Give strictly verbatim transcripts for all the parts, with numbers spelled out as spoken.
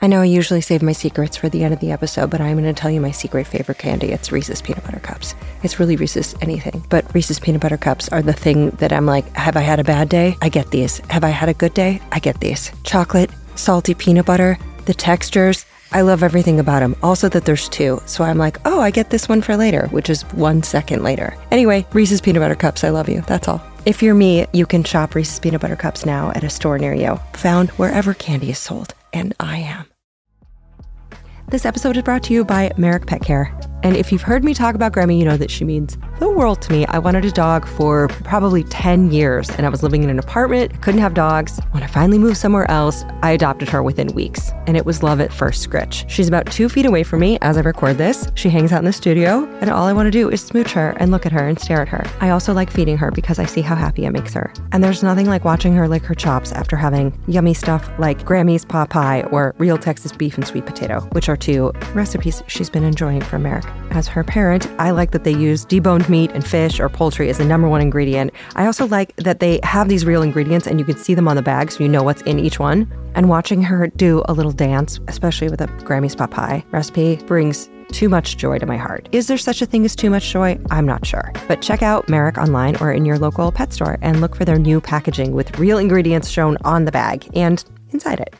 I know I usually save my secrets for the end of the episode, but I'm going to tell you my secret favorite candy. It's Reese's Peanut Butter Cups. It's really Reese's anything, but Reese's Peanut Butter Cups are the thing that I'm like, have I had a bad day? I get these. Have I had a good day? I get these. Chocolate, salty peanut butter, the textures. I love everything about them. Also that there's two. So I'm like, oh, I get this one for later, which is one second later. Anyway, Reese's Peanut Butter Cups. I love you. That's all. If you're me, you can shop Reese's Peanut Butter Cups now at a store near you. Found wherever candy is sold. And I am. This episode is brought to you by Merrick Pet Care. And if you've heard me talk about Grammy, you know that she means the world to me. I wanted a dog for probably ten years, and I was living in an apartment, couldn't have dogs. When I finally moved somewhere else, I adopted her within weeks, and it was love at first scritch. She's about two feet away from me as I record this. She hangs out in the studio, and all I want to do is smooch her and look at her and stare at her. I also like feeding her because I see how happy it makes her. And there's nothing like watching her lick her chops after having yummy stuff like Grammy's pot pie or Real Texas beef and sweet potato, which are two recipes she's been enjoying from Merrick. As her parent, I like that they use deboned meat and fish or poultry as the number one ingredient. I also like that they have these real ingredients and you can see them on the bag so you know what's in each one. And watching her do a little dance, especially with a Grammy's pot pie recipe, brings too much joy to my heart. Is there such a thing as too much joy? I'm not sure. But check out Merrick online or in your local pet store and look for their new packaging with real ingredients shown on the bag and inside it.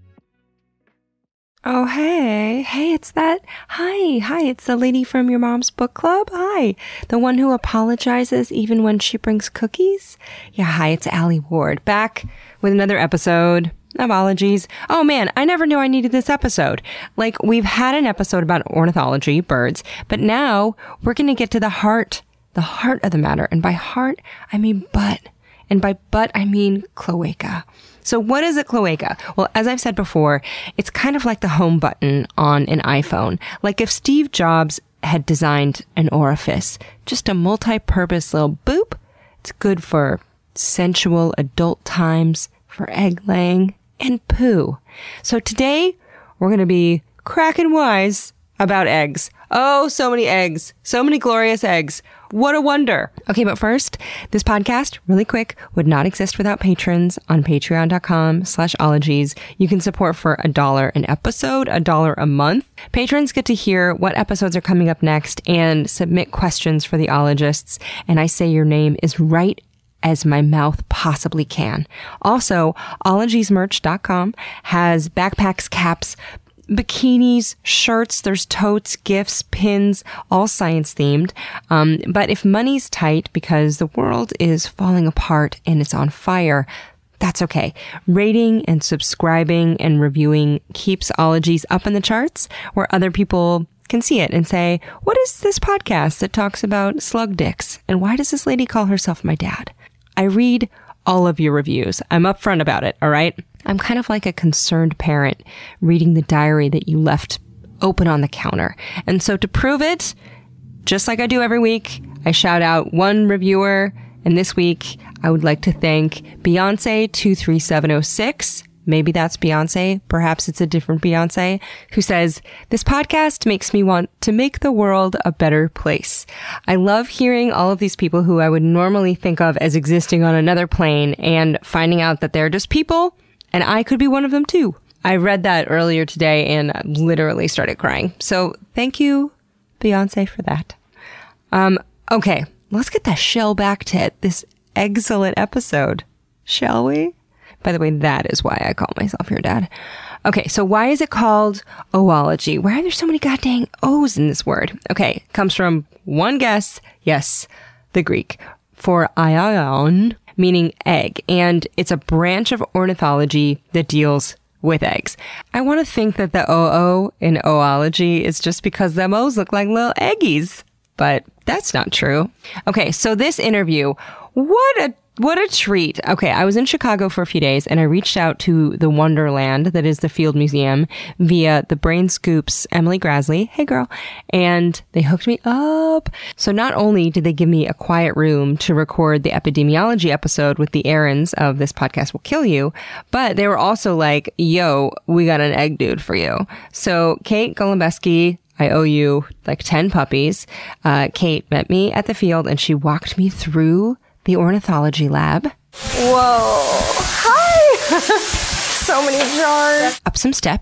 Oh, hey. Hey, it's that. Hi. Hi, it's the lady from your mom's book club. Hi. The one who apologizes even when she brings cookies. Yeah, hi, it's Allie Ward. Back with another episode of Ologies. Oh man, I never knew I needed this episode. Like, we've had an episode about ornithology, birds, but now we're going to get to the heart, the heart of the matter. And by heart, I mean butt. And by butt, I mean cloaca. So what is a cloaca? Well, as I've said before, it's kind of like the home button on an iPhone. Like if Steve Jobs had designed an orifice, just a multi-purpose little boop. It's good for sensual adult times, for egg laying, and poo. So today, we're going to be cracking wise about eggs. Oh, so many eggs. So many glorious eggs. What a wonder. Okay, but first, this podcast, really quick, would not exist without patrons on patreon.com slash ologies. You can support for a dollar an episode, a dollar a month. Patrons get to hear what episodes are coming up next and submit questions for the ologists. And I say your name is right as my mouth possibly can. Also, ologies merch dot com has backpacks, caps, bikinis, shirts, there's totes, gifts, pins, all science themed. Um, but if money's tight because the world is falling apart and it's on fire, that's okay. Rating and subscribing and reviewing keeps Ologies up in the charts where other people can see it and say, what is this podcast that talks about slug dicks? And why does this lady call herself my dad? I read all of your reviews. I'm upfront about it, all right? I'm kind of like a concerned parent reading the diary that you left open on the counter. And so to prove it, just like I do every week, I shout out one reviewer. And this week, I would like to thank Beyonce two three seven oh six. Maybe that's Beyonce. Perhaps it's a different Beyonce who says, this podcast makes me want to make the world a better place. I love hearing all of these people who I would normally think of as existing on another plane and finding out that they're just people and I could be one of them too. I read that earlier today and literally started crying. So thank you, Beyonce, for that. Um, okay, let's get the shell back to this excellent episode, shall we? By the way, that is why I call myself your dad. Okay, so why is it called oology? Why are there so many goddamn O's in this word? Okay, it comes from one guess, yes, the Greek, for aion, meaning egg, and it's a branch of ornithology that deals with eggs. I want to think that the O O in oology is just because them O's look like little eggies, but that's not true. Okay, so this interview, what a What a treat. Okay, I was in Chicago for a few days and I reached out to the Wonderland that is the Field Museum via the Brain Scoop's Emily Graslie. Hey girl. And they hooked me up. So not only did they give me a quiet room to record the epidemiology episode with the errands of This Podcast Will Kill You, but they were also like, yo, we got an egg dude for you. So Kate Golombeski, I owe you like ten puppies. Uh, Kate met me at the field and she walked me through the ornithology lab. Whoa. Hi. So many jars. Up some steps.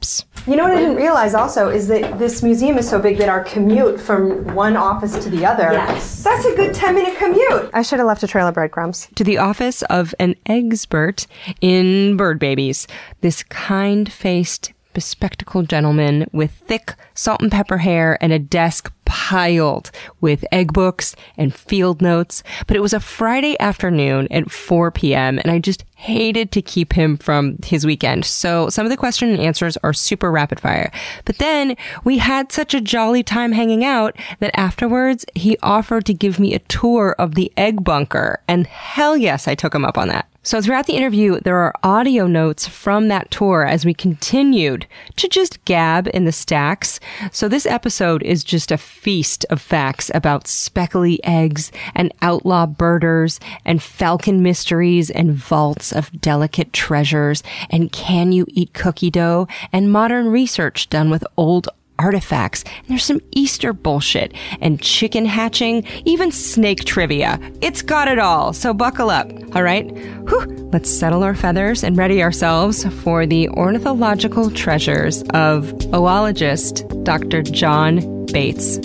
You know what I didn't realize also is that this museum is so big that our commute from one office to the other, yes. that's a good ten minute commute. I should have left a trail of breadcrumbs. To the office of an expert in bird babies, this kind-faced, bespectacled gentleman with thick salt and pepper hair and a desk piled with egg books and field notes. But it was a Friday afternoon at four p.m. and I just hated to keep him from his weekend. So some of the question and answers are super rapid fire. But then we had such a jolly time hanging out that afterwards he offered to give me a tour of the egg bunker. And hell yes, I took him up on that. So throughout the interview, there are audio notes from that tour as we continued to just gab in the stacks. So this episode is just a feast of facts about speckly eggs and outlaw birders and falcon mysteries and vaults of delicate treasures and can you eat cookie dough and modern research done with old artifacts. And there's some Easter bullshit and chicken hatching, even snake trivia. It's got it all. So buckle up. All right. Whew. Let's settle our feathers and ready ourselves for the ornithological treasures of oologist Doctor John Bates.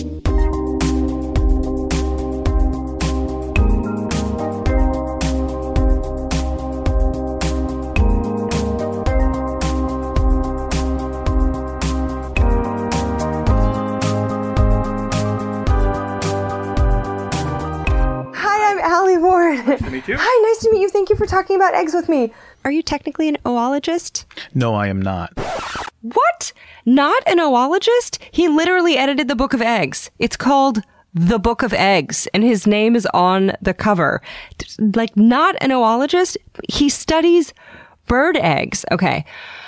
Nice to meet you. Hi, nice to meet you. Thank you for talking about eggs with me. Are you technically an oologist? No, I am not. What? Not an oologist? He literally edited the Book of Eggs. It's called The Book of Eggs, and his name is on the cover. Like, not an oologist? He studies bird eggs. Okay.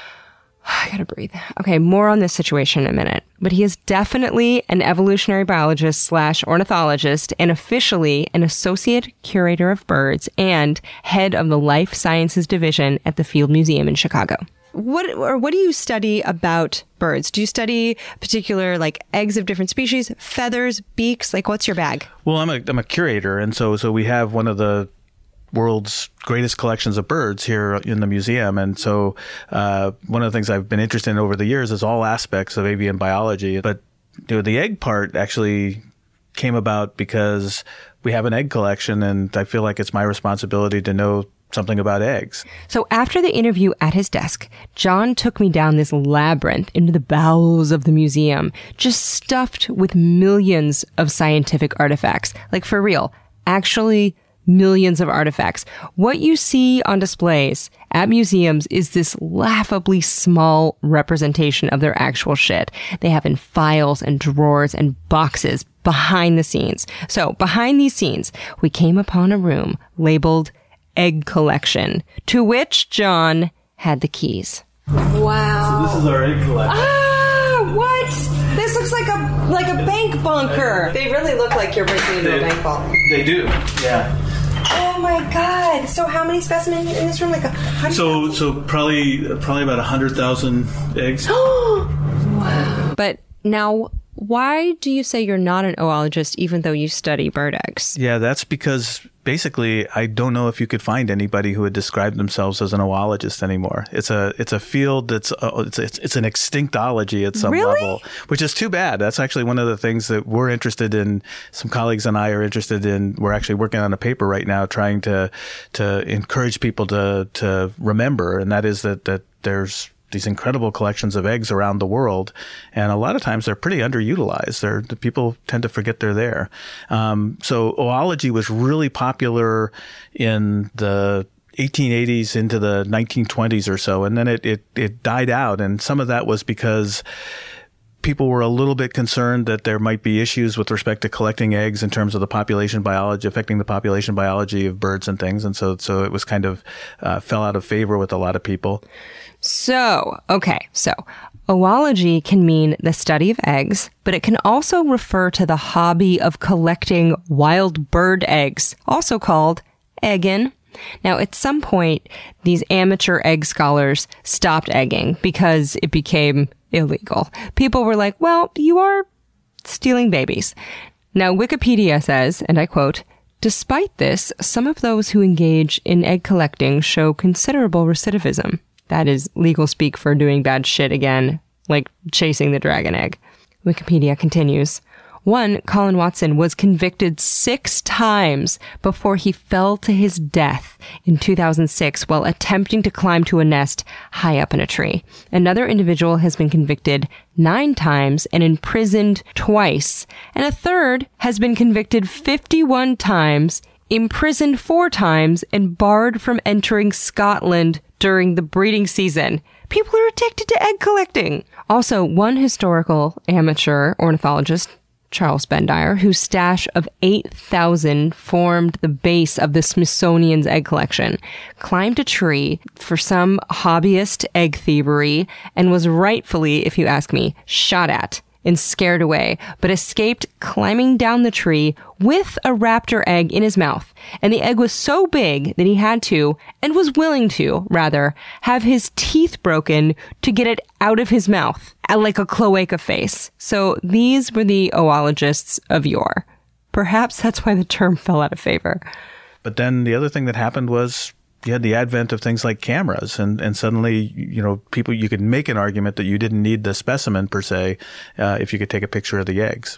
I gotta breathe. Okay, more on this situation in a minute. But he is definitely an evolutionary biologist slash ornithologist and officially an associate curator of birds and head of the life sciences division at the Field Museum in Chicago. What or what do you study about birds? Do you study particular like eggs of different species, feathers, beaks? Like, what's your bag? Well, I'm a I'm a curator, and so so we have one of the world's greatest collections of birds here in the museum. And so uh, one of the things I've been interested in over the years is all aspects of avian biology. But you know, the egg part actually came about because we have an egg collection, and I feel like it's my responsibility to know something about eggs. So after the interview at his desk, John took me down this labyrinth into the bowels of the museum, just stuffed with millions of scientific artifacts. Like, for real, actually millions of artifacts. What you see on displays at museums is this laughably small representation of their actual shit. They have in files and drawers and boxes behind the scenes. So behind these scenes, we came upon a room labeled Egg Collection, to which John had the keys. Wow. So this is our egg collection. Ah, what? This looks like a like a bank bunker. They really look like you're breaking into a bank vault. They do, yeah. Oh my God! So how many specimens in this room? Like a hundred? So so probably probably about a hundred thousand eggs. Wow! But now, why do you say you're not an oologist, even though you study bird eggs? Yeah, that's because basically I don't know if you could find anybody who would describe themselves as an oologist anymore. It's a it's a field that's uh, it's, it's it's an extinctology at some really? level, which is too bad. That's actually one of the things that we're interested in. Some colleagues and I are interested in. We're actually working on a paper right now trying to to encourage people to to remember, and that is that that there's these incredible collections of eggs around the world, and a lot of times they're pretty underutilized. They're, the people tend to forget they're there. Um, so oology was really popular in the eighteen eighties into the nineteen twenties or so, and then it, it, it died out, and some of that was because people were a little bit concerned that there might be issues with respect to collecting eggs in terms of the population biology, affecting the population biology of birds and things. And so, so it was kind of uh, fell out of favor with a lot of people. So, okay, so oology can mean the study of eggs, but it can also refer to the hobby of collecting wild bird eggs, also called egging. Now, at some point, these amateur egg scholars stopped egging because it became illegal. People were like, well, you are stealing babies. Now, Wikipedia says, and I quote, despite this, some of those who engage in egg collecting show considerable recidivism. That is legal speak for doing bad shit again like chasing the dragon egg. Wikipedia continues. One, Colin Watson was convicted six times before he fell to his death in two thousand six while attempting to climb to a nest high up in a tree. Another individual has been convicted nine times and imprisoned twice. And a third has been convicted fifty-one times, imprisoned four times, and barred from entering Scotland during the breeding season. People are addicted to egg collecting. Also, one historical amateur ornithologist, Charles Bendire, whose stash of eight thousand formed the base of the Smithsonian's egg collection, climbed a tree for some hobbyist egg thievery and was rightfully, if you ask me, shot at and scared away, but escaped climbing down the tree with a raptor egg in his mouth. And the egg was so big that he had to, and was willing to, rather, have his teeth broken to get it out of his mouth, like a cloaca face. So these were the oologists of yore. Perhaps that's why the term fell out of favor. But then the other thing that happened was you had the advent of things like cameras, and, and suddenly, you know, people, you could make an argument that you didn't need the specimen per se, uh, if you could take a picture of the eggs.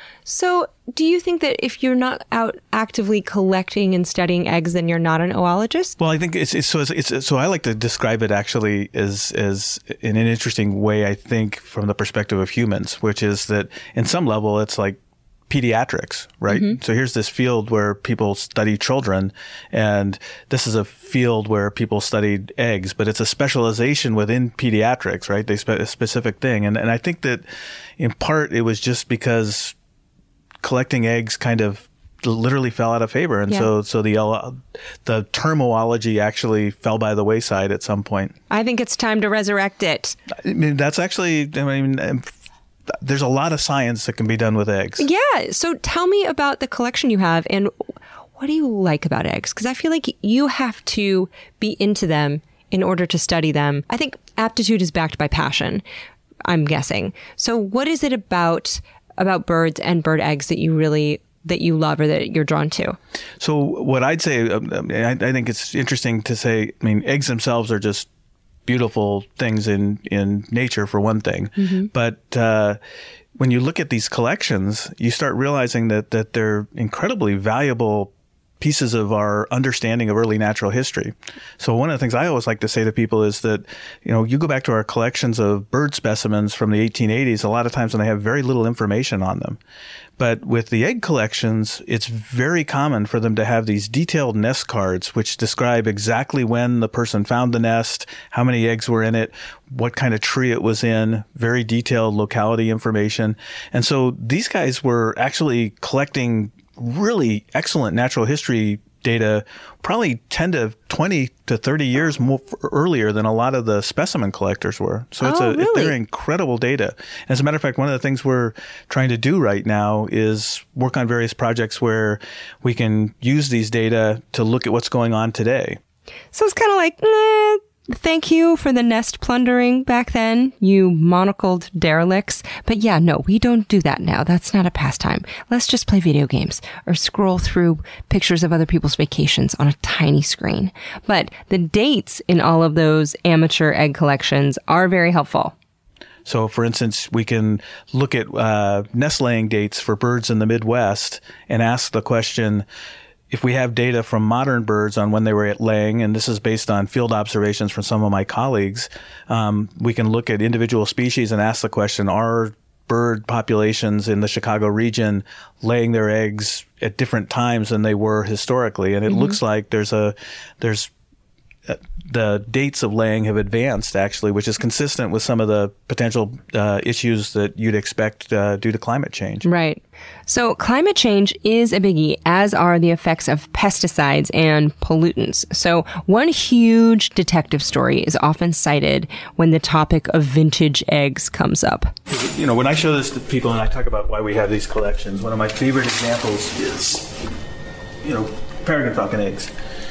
So do you think that if you're not out actively collecting and studying eggs, then you're not an oologist? Well, I think it's, it's so it's, it's so I like to describe it actually as as in an interesting way, I think, from the perspective of humans, which is that in some level it's like pediatrics, right? Mm-hmm. So here's this field where people study children, and this is a field where people studied eggs, but it's a specialization within pediatrics, right? They spe- a specific thing. And and I think that in part it was just because collecting eggs kind of literally fell out of favor. And yeah. so so the uh, the termology actually fell by the wayside at some point. I think it's time to resurrect it. I mean, that's actually, I mean, there's a lot of science that can be done with eggs. Yeah. So tell me about the collection you have, and what do you like about eggs? Because I feel like you have to be into them in order to study them. I think aptitude is backed by passion, I'm guessing. So what is it about about birds and bird eggs that you really that you love or that you're drawn to? So what I'd say, um, I, I think it's interesting to say, I mean, eggs themselves are just beautiful things in, in nature, for one thing. Mm-hmm. But uh, when you look at these collections, you start realizing that that they're incredibly valuable pieces of our understanding of early natural history. So one of the things I always like to say to people is that, you know, you go back to our collections of bird specimens from the eighteen eighties, a lot of times when they have very little information on them. But with the egg collections, it's very common for them to have these detailed nest cards, which describe exactly when the person found the nest, how many eggs were in it, what kind of tree it was in, very detailed locality information. And so these guys were actually collecting really excellent natural history data, probably ten to twenty to thirty years more earlier than a lot of the specimen collectors were. So it's oh, a really? they're incredible data. As a matter of fact, one of the things we're trying to do right now is work on various projects where we can use these data to look at what's going on today. So it's kind of like, eh, thank you for the nest plundering back then, you monocled derelicts. But yeah, no, we don't do that now. That's not a pastime. Let's just play video games or scroll through pictures of other people's vacations on a tiny screen. But the dates in all of those amateur egg collections are very helpful. So, for instance, we can look at uh, nest laying dates for birds in the Midwest and ask the question, if we have data from modern birds on when they were at laying, and this is based on field observations from some of my colleagues, um, we can look at individual species and ask the question, are bird populations in the Chicago region laying their eggs at different times than they were historically? And it mm-hmm. looks like there's a there's uh, the dates of laying have advanced, actually, which is consistent with some of the potential uh, issues that you'd expect uh, due to climate change. Right. So climate change is a biggie, as are the effects of pesticides and pollutants. So one huge detective story is often cited when the topic of vintage eggs comes up. You know, when I show this to people and I talk about why we have these collections, one of my favorite examples is, you know, peregrine falcon eggs.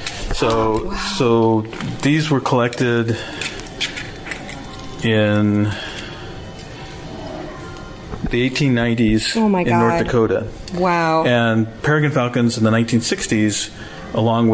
So, wow. so these were collected in the eighteen nineties oh my in God. North Dakota. Wow. And peregrine falcons in the nineteen sixties, along with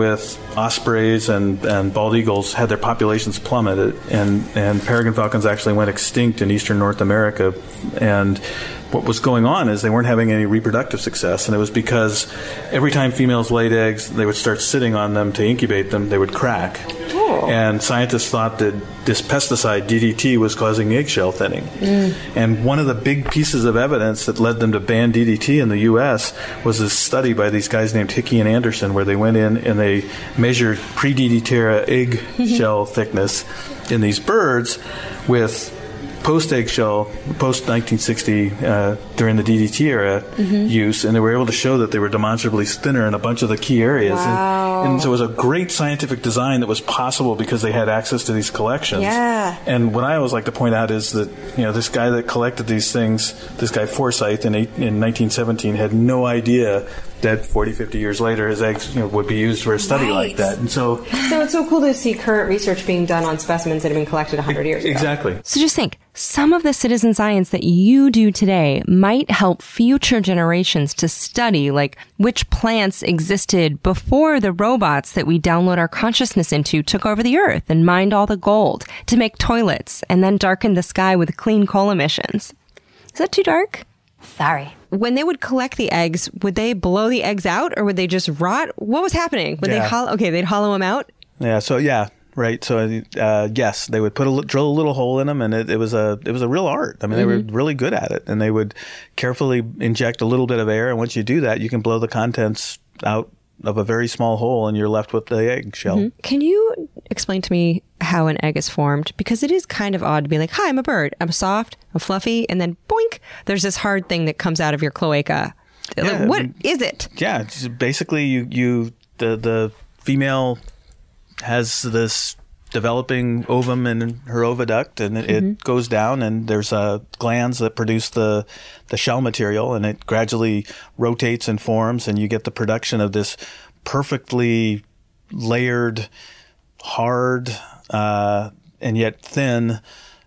ospreys and, and bald eagles had their populations plummeted, and, and peregrine falcons actually went extinct in eastern North America. And what was going on is they weren't having any reproductive success, and it was because every time females laid eggs, they would start sitting on them to incubate them, they would crack. Oh. And scientists thought that this pesticide, D D T, was causing eggshell thinning. Mm. And one of the big pieces of evidence that led them to ban D D T in the U S was this study by these guys named Hickey and Anderson, where they went in and they measured pre-D D T egg shell thickness in these birds with post-eggshell, post-nineteen sixty, uh, during the D D T era mm-hmm. use, and they were able to show that they were demonstrably thinner in a bunch of the key areas. Wow. And, and so it was a great scientific design that was possible because they had access to these collections. Yeah. And what I always like to point out is that, you know, this guy that collected these things, this guy Forsyth in, eight, in nineteen seventeen, had no idea that forty, fifty years later his eggs, you know, would be used for a study right. like that. And so So it's so cool to see current research being done on specimens that have been collected one hundred years ago. Exactly. So just think, some of the citizen science that you do today might help future generations to study, like, which plants existed before the robots that we download our consciousness into took over the earth and mined all the gold to make toilets and then darkened the sky with clean coal emissions. Is that too dark? Sorry. When they would collect the eggs, would they blow the eggs out or would they just rot? What was happening? Would yeah. they hollow? Okay, they'd hollow them out. Yeah. So yeah, right. So uh, yes, they would put a drill a little hole in them, and it, it was a it was a real art. I mean, mm-hmm. they were really good at it, and they would carefully inject a little bit of air, and once you do that, you can blow the contents out of a very small hole, and you're left with the egg shell. Mm-hmm. Can you explain to me how an egg is formed? Because it is kind of odd to be like, hi, I'm a bird. I'm soft, I'm fluffy, and then boink, there's this hard thing that comes out of your cloaca. Yeah, like, what I mean, is it? Yeah, it's basically you, you the, the female has this developing ovum in her oviduct, and it, mm-hmm. it goes down, and there's uh, glands that produce the the shell material, and it gradually rotates and forms, and you get the production of this perfectly layered, hard, uh, and yet thin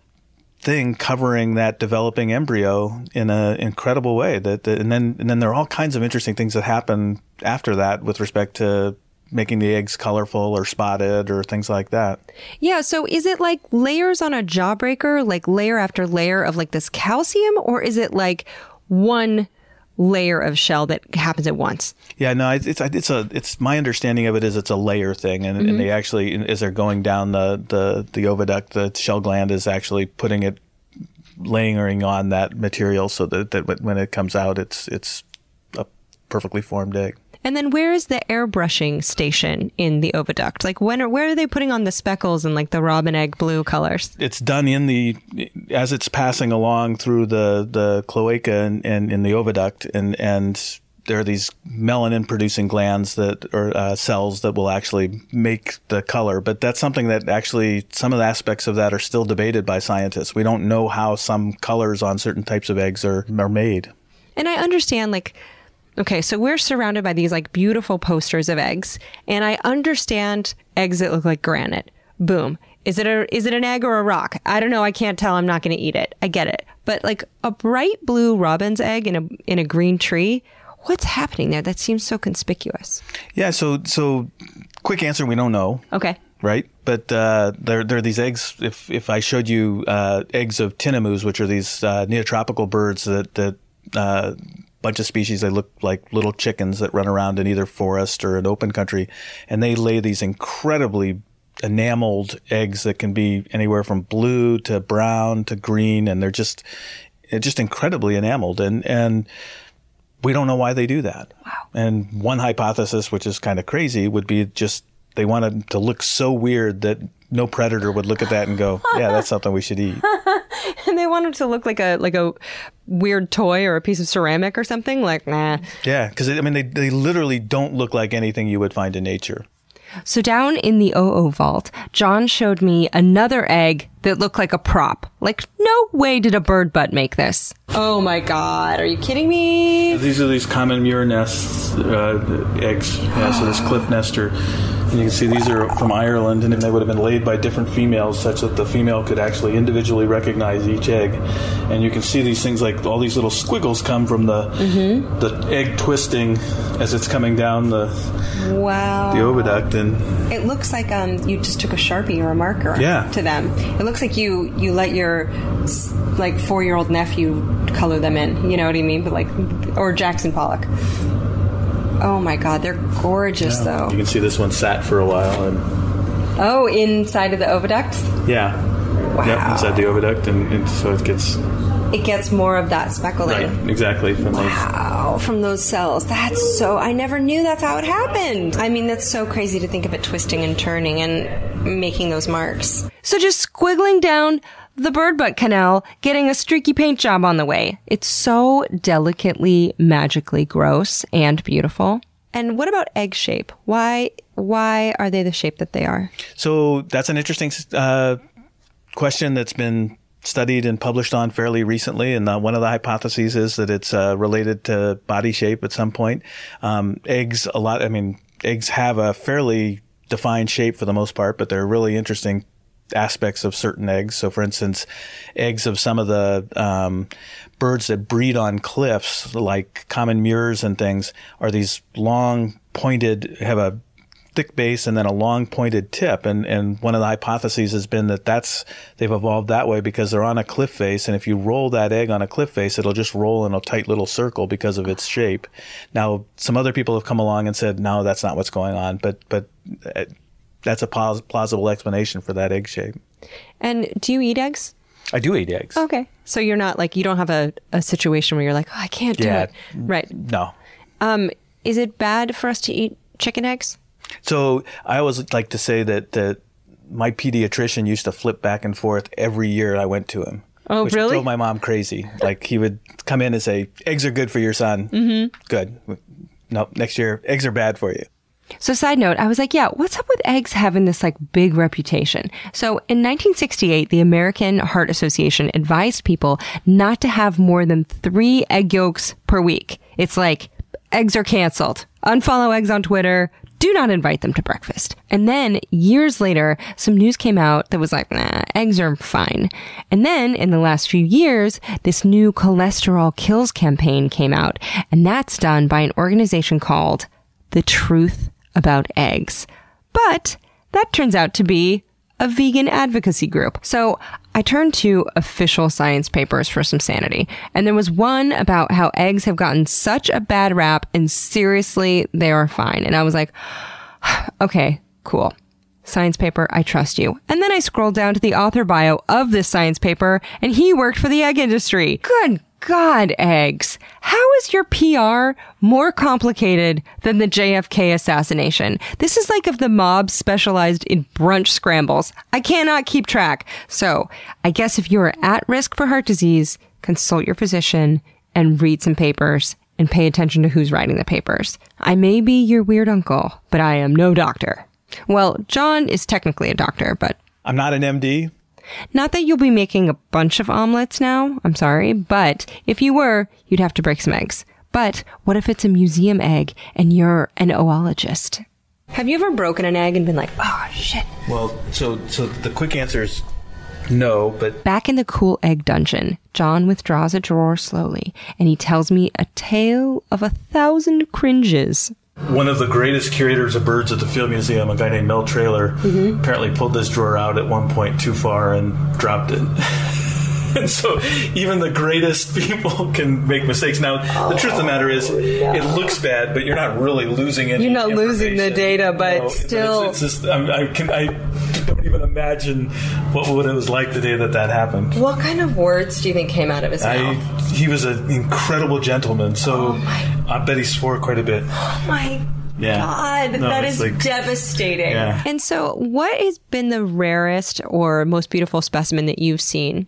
thing covering that developing embryo in an incredible way. That, that and then and then there are all kinds of interesting things that happen after that with respect to making the eggs colorful or spotted or things like that. Yeah. So is it like layers on a jawbreaker, like layer after layer of like this calcium, or is it like one layer of shell that happens at once? Yeah, no, it's it's, it's a it's my understanding of it is it's a layer thing, and, mm-hmm. and they actually, as they're going down the, the the oviduct, the shell gland is actually putting it, layering on that material so that, that when it comes out, it's it's a perfectly formed egg. And then where is the airbrushing station in the oviduct? Like when are, where are they putting on the speckles and like the robin egg blue colors? It's done in the, as it's passing along through the, the cloaca and, and in the oviduct, and, and there are these melanin producing glands that or uh, cells that will actually make the color. But that's something that actually, some of the aspects of that are still debated by scientists. We don't know how some colors on certain types of eggs are, are made. And I understand, like, okay, so we're surrounded by these like beautiful posters of eggs, and I understand eggs that look like granite. Boom. Is it a is it an egg or a rock? I don't know. I can't tell. I'm not going to eat it. I get it. But like a bright blue robin's egg in a in a green tree, what's happening there? That seems so conspicuous. Yeah. So so quick answer: we don't know. Okay. Right. But uh, there, there are these eggs. If if I showed you uh, eggs of tinamous, which are these uh, neotropical birds that that uh, bunch of species, they look like little chickens that run around in either forest or an open country, and they lay these incredibly enameled eggs that can be anywhere from blue to brown to green, and they're just just incredibly enameled, and and we don't know why they do that. Wow. And one hypothesis, which is kind of crazy, would be just they wanted to look so weird that no predator would look at that and go, yeah, that's something we should eat. And they wanted to look like a like a weird toy or a piece of ceramic or something. Like, nah. Yeah, because I mean, they they literally don't look like anything you would find in nature. So down in the O O vault, John showed me another egg that looked like a prop. Like, no way did a bird butt make this. Oh my God, are you kidding me? These are these common murre nests, uh, eggs. Yeah, so this cliff nester. And you can see these are from Ireland, and they would have been laid by different females such that the female could actually individually recognize each egg. And you can see these things like all these little squiggles come from the mm-hmm. the egg twisting as it's coming down the wow. the oviduct. And it looks like um, you just took a Sharpie or a marker yeah. to them. It looks like you, you let your like four-year-old nephew color them in. You know what I mean? But like, or Jackson Pollock. Oh my God, they're gorgeous, yeah. though. You can see this one sat for a while, and oh, inside of the oviduct. Yeah, wow. Yep, inside the oviduct, and, and so it gets it gets more of that speckling. Right, exactly. From wow, those. from those cells. That's so. I never knew that's how it happened. I mean, that's so crazy to think of it twisting and turning and making those marks. So just squiggling down the bird butt canal, getting a streaky paint job on the way. It's so delicately, magically gross and beautiful. And what about egg shape? Why why are they the shape that they are? So that's an interesting uh, question that's been studied and published on fairly recently. And uh, one of the hypotheses is that it's uh, related to body shape at some point. Um, eggs, a lot, I mean, eggs have a fairly defined shape for the most part, but they're really interesting aspects of certain eggs. So, for instance, eggs of some of the um, birds that breed on cliffs, like common murres and things, are these long pointed, have a thick base and then a long pointed tip. And, and one of the hypotheses has been that that's, they've evolved that way because they're on a cliff face. And if you roll that egg on a cliff face, it'll just roll in a tight little circle because of its shape. Now, some other people have come along and said, no, that's not what's going on. But, but, uh, that's a pos- plausible explanation for that egg shape. And do you eat eggs? I do eat eggs. Okay. So you're not like, you don't have a, a situation where you're like, oh, I can't do yeah, it. Right. No. Um, is it bad for us to eat chicken eggs? So I always like to say that, that my pediatrician used to flip back and forth every year I went to him. Oh, which really? drove my mom crazy. Like he would come in and say, eggs are good for your son. Mm-hmm. Good. No, next year, eggs are bad for you. So side note, I was like, yeah, what's up with eggs having this like big reputation? So in nineteen sixty-eight, the American Heart Association advised people not to have more than three egg yolks per week. It's like, eggs are canceled. Unfollow eggs on Twitter. Do not invite them to breakfast. And then years later, some news came out that was like, nah, eggs are fine. And then in the last few years, this new cholesterol kills campaign came out. And that's done by an organization called The Truth About Eggs. But that turns out to be a vegan advocacy group. So I turned to official science papers for some sanity. And there was one about how eggs have gotten such a bad rap and seriously, they are fine. And I was like, okay, cool. Science paper, I trust you. And then I scrolled down to the author bio of this science paper and he worked for the egg industry. Good God, eggs. How is your P R more complicated than the J F K assassination? This is like if the mob specialized in brunch scrambles. I cannot keep track. So I guess if you are at risk for heart disease, consult your physician and read some papers and pay attention to who's writing the papers. I may be your weird uncle, but I am no doctor. Well, John is technically a doctor, but I'm not an M D. Not that you'll be making a bunch of omelets now, I'm sorry, but if you were, you'd have to break some eggs. But what if it's a museum egg and you're an oologist? Have you ever broken an egg and been like, oh, shit? Well, so so the quick answer is no, but... Back in the cool egg dungeon, John withdraws a drawer slowly, and he tells me a tale of a thousand cringes. One of the greatest curators of birds at the Field Museum, a guy named Mel Traylor, mm-hmm. apparently pulled this drawer out at one point too far and dropped it. And so even the greatest people can make mistakes. Now, oh, the truth of the matter is, no. It looks bad, but you're not really losing any You're not losing the data, but you know, still... It's, it's just, I, I, can, I don't even imagine what, what it was like the day that that happened. What kind of words do you think came out of his I, mouth? He was an incredible gentleman, so oh I bet he swore quite a bit. Oh, my Yeah. God, no, that is like, devastating. Yeah. And so what has been the rarest or most beautiful specimen that you've seen?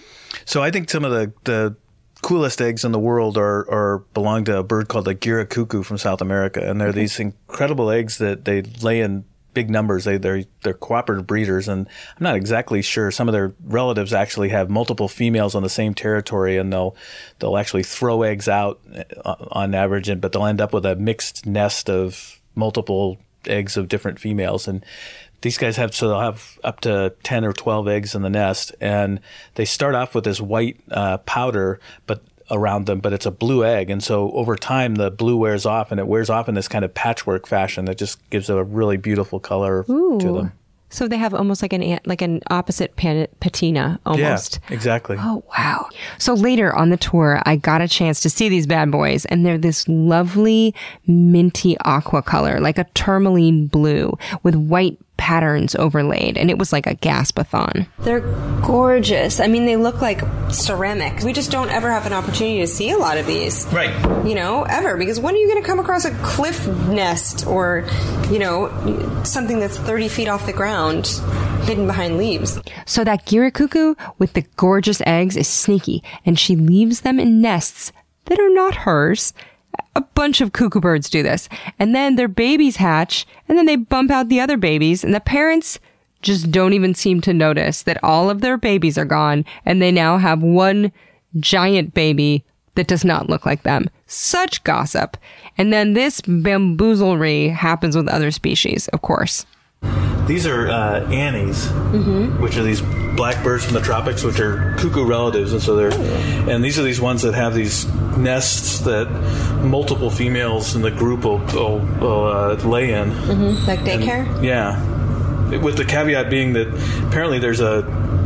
So I think some of the, the coolest eggs in the world are, are belong to a bird called the Gira cuckoo from South America. And they're okay. These incredible eggs that they lay in big numbers. They, they're, they're cooperative breeders. And I'm not exactly sure. Some of their relatives actually have multiple females on the same territory, and they'll, they'll actually throw eggs out on average, but they'll end up with a mixed nest of multiple eggs of different females. And these guys have, so they'll have up to ten or twelve eggs in the nest. And they start off with this white uh, powder, but around them, but it's a blue egg. And so over time, the blue wears off, and it wears off in this kind of patchwork fashion that just gives a really beautiful color Ooh. to them. So they have almost like an like an opposite pan- patina, almost. Yeah, exactly. Oh, wow. So later on the tour, I got a chance to see these bad boys, and they're this lovely minty aqua color, like a tourmaline blue with white patterns overlaid, and it was like a gaspathon. They're gorgeous. I mean, they look like ceramic. We just don't ever have an opportunity to see a lot of these. Right. You know, ever. Because when are you going to come across a cliff nest or, you know, something that's thirty feet off the ground hidden behind leaves? So that Giracucu with the gorgeous eggs is sneaky, and she leaves them in nests that are not hers. A bunch of cuckoo birds do this. And then their babies hatch, and then they bump out the other babies, and the parents just don't even seem to notice that all of their babies are gone, and they now have one giant baby that does not look like them. Such gossip. And then this bamboozlery happens with other species, of course. These are uh, Annies, mm-hmm. which are these blackbirds from the tropics, which are cuckoo relatives, and so they're, oh. and these are these ones that have these nests that multiple females in the group will, will, will uh, lay in, mm-hmm. like daycare. And, yeah, with the caveat being that apparently there's a,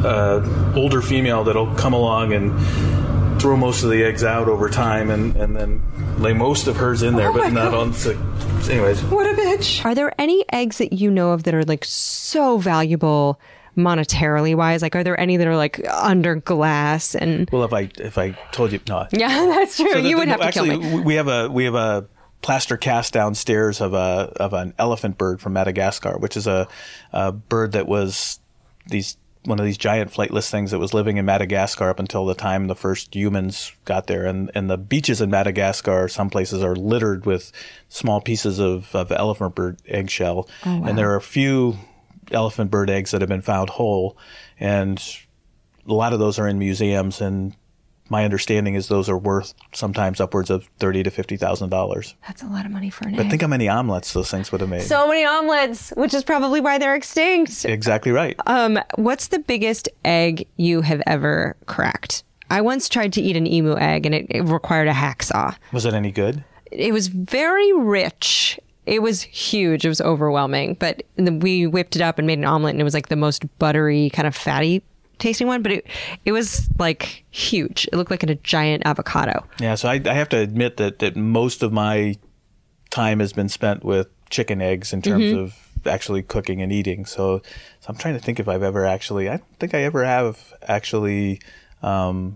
a older female that'll come along and throw most of the eggs out over time, and, and then lay most of hers in there, oh but not God. on. So, anyways, what a bitch! Are there any eggs that you know of that are like so valuable monetarily wise? Like, are there any that are like under glass? And well, if I if I told you, no, yeah, that's true. So the, you would the, have to actually, kill me. we have a we have a plaster cast downstairs of a of an elephant bird from Madagascar, which is a, a bird that was these. one of these giant flightless things that was living in Madagascar up until the time the first humans got there. And, and the beaches in Madagascar, some places are littered with small pieces of, of elephant bird eggshell. Oh, wow. And there are a few elephant bird eggs that have been found whole. And a lot of those are in museums. And my understanding is those are worth sometimes upwards of thirty to fifty thousand dollars. That's a lot of money for an but egg. But think how many omelets those things would have made. So many omelets, which is probably why they're extinct. Exactly right. Um, what's the biggest egg you have ever cracked? I once tried to eat an emu egg, and it, it required a hacksaw. Was it any good? It was very rich. It was huge. It was overwhelming. But we whipped it up and made an omelet, and it was like the most buttery, kind of fatty tasting one, but it it was like huge. It looked like a giant avocado. Yeah, so I, I have to admit that, that most of my time has been spent with chicken eggs in terms mm-hmm. of actually cooking and eating. So, so I'm trying to think if I've ever actually, I don't think I ever have actually um,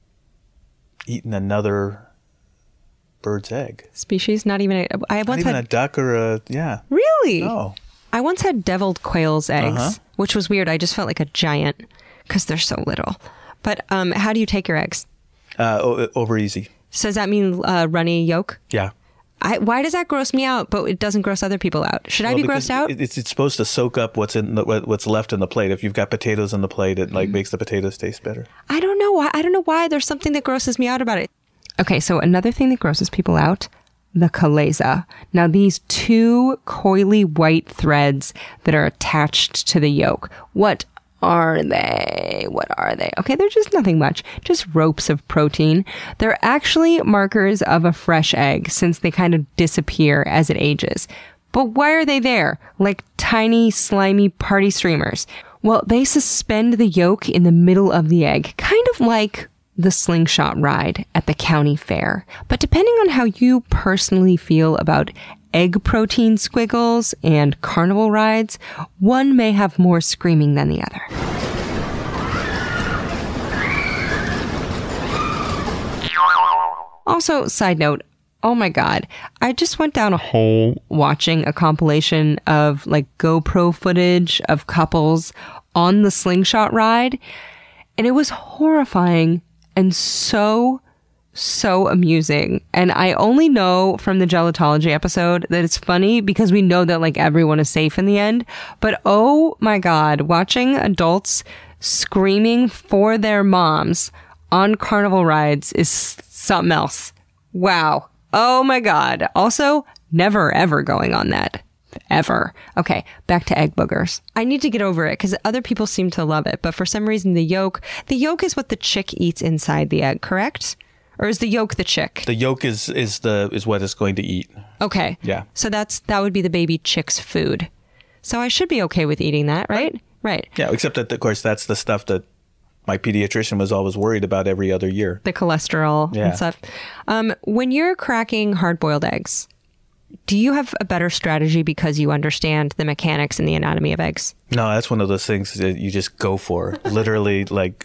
eaten another bird's egg. Species? Not even a, I once Not even had, a duck or a, yeah. Really? No. I once had deviled quail's eggs, uh-huh. which was weird. I just felt like a giant because they're so little. But um, how do you take your eggs? Uh, o- over easy. So does that mean uh, runny yolk? Yeah. I, why does that gross me out, but it doesn't gross other people out? Should well, I be grossed out? It's, it's supposed to soak up what's in the, what's left in the plate. If you've got potatoes in the plate, it like mm. makes the potatoes taste better. I don't know why. I don't know why. There's something that grosses me out about it. Okay, so another thing that grosses people out, the caleza. Now, these two coily white threads that are attached to the yolk. What are they? What are they? Okay, they're just nothing much. Just ropes of protein. They're actually markers of a fresh egg since they kind of disappear as it ages. But why are they there? Like tiny, slimy party streamers. Well, they suspend the yolk in the middle of the egg, kind of like the slingshot ride at the county fair. But depending on how you personally feel about egg protein squiggles and carnival rides, one may have more screaming than the other. Also, side note, oh my God, I just went down a hole watching a compilation of like GoPro footage of couples on the slingshot ride, and it was horrifying and so so amusing. And I only know from the gelotology episode that it's funny because we know that like everyone is safe in the end. But oh my God, watching adults screaming for their moms on carnival rides is something else. Wow. Oh my God. Also, never ever going on that. ever. Okay, back to egg boogers. I need to get over it because other people seem to love it, but for some reason the yolk, the yolk is what the chick eats inside the egg, correct? Or is the yolk the chick? The yolk is is the is what it's going to eat. Okay. Yeah. So that's that would be the baby chick's food. So I should be okay with eating that, right? Right. right. Yeah, except that of course that's the stuff that my pediatrician was always worried about every other year. The cholesterol yeah. and stuff. Um, when you're cracking hard-boiled eggs, do you have a better strategy because you understand the mechanics and the anatomy of eggs? No, that's one of those things that you just go for. Literally, like,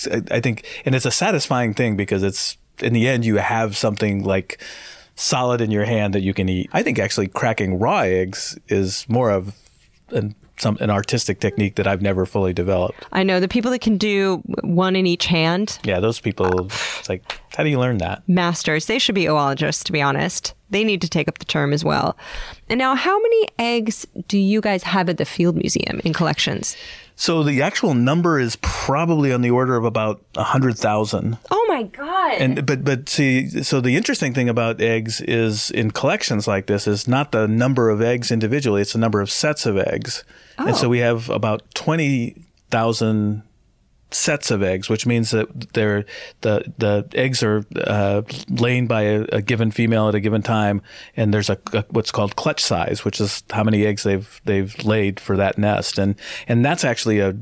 I think, and it's a satisfying thing because it's, in the end, you have something like solid in your hand that you can eat. I think actually cracking raw eggs is more of an some an artistic technique that I've never fully developed. I know the people that can do one in each hand. Yeah, those people, it's like, how do you learn that? Masters. They should be oologists, to be honest. They need to take up the term as well. And now, how many eggs do you guys have at the Field Museum in collections? So the actual number is probably on the order of about one hundred thousand. Oh my God. And but but see, so the interesting thing about eggs is in collections like this is not the number of eggs individually, it's the number of sets of eggs. Oh. And so we have about twenty thousand sets of eggs, which means that they're the the eggs are uh, laid by a, a given female at a given time, and there's a, a what's called clutch size, which is how many eggs they've they've laid for that nest, and and that's actually a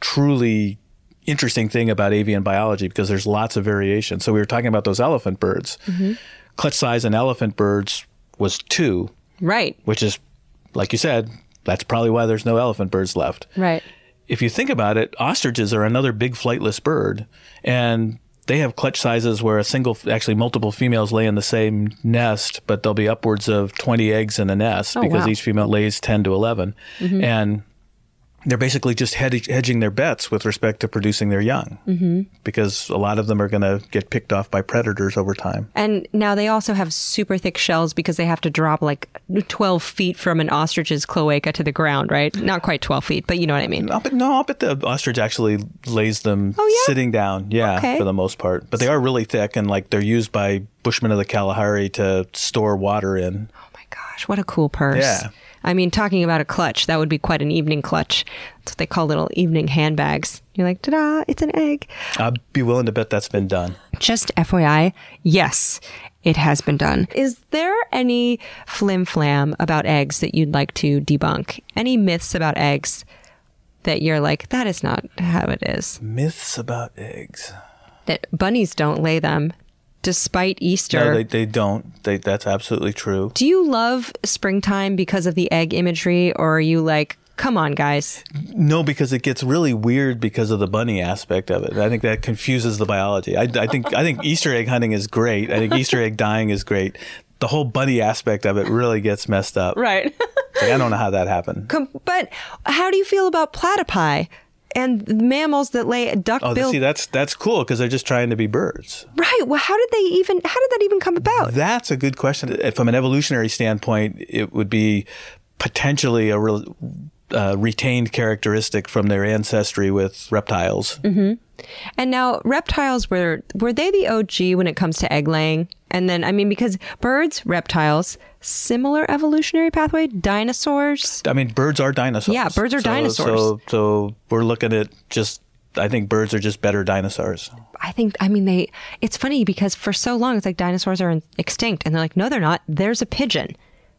truly interesting thing about avian biology because there's lots of variation. So we were talking about those elephant birds. Mm-hmm. Clutch size in elephant birds was two, right? Which is, like you said, that's probably why there's no elephant birds left, right? If you think about it, ostriches are another big flightless bird, and they have clutch sizes where a single, actually multiple females lay in the same nest, but there'll be upwards of twenty eggs in a nest oh, because wow. each female lays ten to eleven. Mm-hmm. And they're basically just hedge, hedging their bets with respect to producing their young mm-hmm. because a lot of them are going to get picked off by predators over time. And now they also have super thick shells because they have to drop like twelve feet from an ostrich's cloaca to the ground, right? Not quite twelve feet, but you know what I mean. No, but no, I'll bet the ostrich actually lays them oh, yeah? sitting down. Yeah, okay. For the most part. But they are really thick and like they're used by Bushmen of the Kalahari to store water in. Oh my gosh, what a cool purse. Yeah. I mean, talking about a clutch, that would be quite an evening clutch. That's what they call little evening handbags. You're like, ta-da, it's an egg. I'd be willing to bet that's been done. Just F Y I, yes, it has been done. Is there any flim-flam about eggs that you'd like to debunk? Any myths about eggs that you're like, that is not how it is? Myths about eggs. That bunnies don't lay them. Despite Easter. No, they, they don't. They, that's absolutely true. Do you love springtime because of the egg imagery, or are you like, come on, guys? No, because it gets really weird because of the bunny aspect of it. I think that confuses the biology. I, I think I think Easter egg hunting is great. I think Easter egg dying is great. The whole bunny aspect of it really gets messed up. Right. Like, I don't know how that happened. But how do you feel about platypi? And mammals that lay duck-billed. Oh, see, that's that's cool because they're just trying to be birds. Right. Well, how did they even? How did that even come about? That's a good question. From an evolutionary standpoint, it would be potentially a re- uh, retained characteristic from their ancestry with reptiles. Mm-hmm. And now, reptiles were were they the O G when it comes to egg laying? And then, I mean, because birds, reptiles, similar evolutionary pathway, dinosaurs. I mean, birds are dinosaurs. Yeah, birds are so, dinosaurs. So, so we're looking at just, I think birds are just better dinosaurs. I think, I mean, they, it's funny because for so long, it's like dinosaurs are extinct. And they're like, no, they're not. There's a pigeon.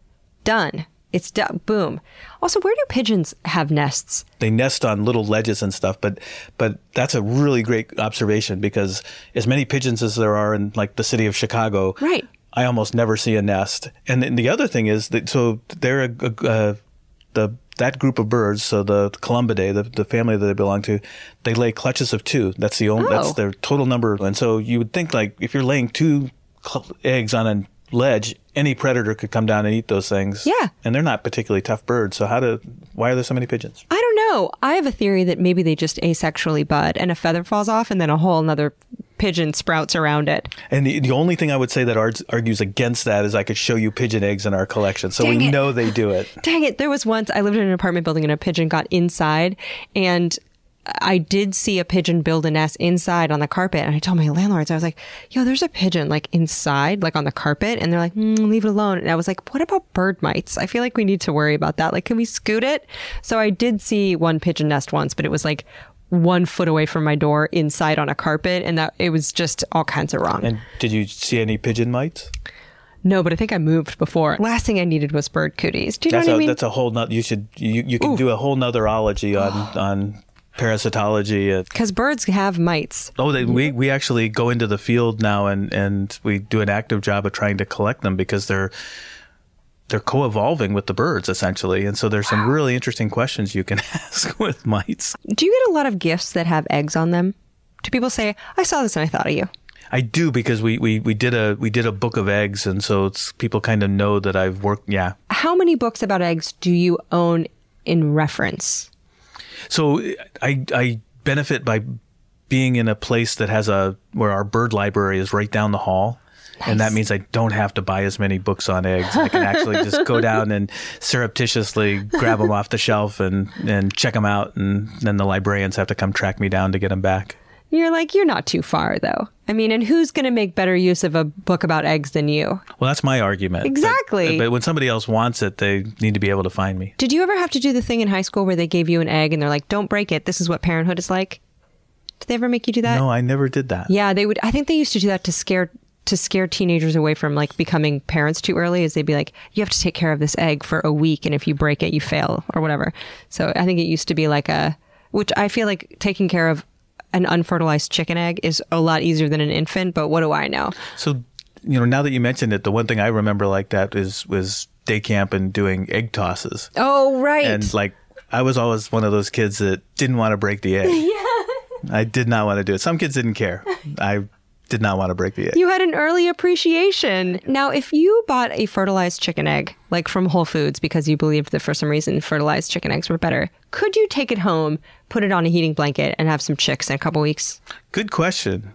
Done. It's done. Boom. Also, where do pigeons have nests? They nest on little ledges and stuff, but but that's a really great observation because as many pigeons as there are in like the city of Chicago, right? I almost never see a nest. And then the other thing is that so they're a, a, a the that group of birds, so the Columbidae, the, the family that they belong to, they lay clutches of two. That's the only. Oh. That's their total number. And so you would think like if you're laying two cl- eggs on a ledge, any predator could come down and eat those things. Yeah. And they're not particularly tough birds. So how do, why are there so many pigeons? I don't know. I have a theory that maybe they just asexually bud and a feather falls off and then a whole another pigeon sprouts around it. And the, the only thing I would say that ar- argues against that is I could show you pigeon eggs in our collection. So Dang we it. know they do it. Dang it. There was once I lived in an apartment building and a pigeon got inside and I did see a pigeon build a nest inside on the carpet. And I told my landlords, I was like, yo, there's a pigeon like inside, like on the carpet. And they're like, mm, leave it alone. And I was like, what about bird mites? I feel like we need to worry about that. Like, can we scoot it? So I did see one pigeon nest once, but it was like one foot away from my door inside on a carpet. And that it was just all kinds of wrong. And did you see any pigeon mites? No, but I think I moved before. Last thing I needed was bird cooties. Do you that's know what a, I mean? That's a whole nother, you should, you, you can Ooh. do a whole nother ology on, on parasitology. Because birds have mites. Oh, they, we, we actually go into the field now and, and we do an active job of trying to collect them because they're, they're co-evolving with the birds essentially. And so there's some really interesting questions you can ask with mites. Do you get a lot of gifts that have eggs on them? Do people say, I saw this and I thought of you? I do because we, we, we did a we did a book of eggs, and so it's people kind of know that I've worked. Yeah. How many books about eggs do you own in reference? So I I benefit by being in a place that has a where our bird library is right down the hall. Nice. And that means I don't have to buy as many books on eggs. I can actually just go down and surreptitiously grab them off the shelf and, and check them out, and then the librarians have to come track me down to get them back. You're like, you're not too far, though. I mean, and who's going to make better use of a book about eggs than you? Well, that's my argument. Exactly. But, but when somebody else wants it, they need to be able to find me. Did you ever have to do the thing in high school where they gave you an egg and they're like, don't break it. This is what parenthood is like? Did they ever make you do that? No, I never did that. Yeah, they would. I think they used to do that to scare to scare teenagers away from like becoming parents too early. Is they'd be like, you have to take care of this egg for a week, and if you break it, you fail or whatever. So I think it used to be like a, which I feel like taking care of an unfertilized chicken egg is a lot easier than an infant, but what do I know? So, you know, now that you mentioned it, the one thing I remember like that is was day camp and doing egg tosses. Oh, right. And like, I was always one of those kids that didn't want to break the egg. Yeah. I did not want to do it. Some kids didn't care. I did not want to break the egg. You had an early appreciation. Now, if you bought a fertilized chicken egg, like from Whole Foods, because you believed that for some reason fertilized chicken eggs were better, could you take it home, put it on a heating blanket, and have some chicks in a couple weeks? Good question.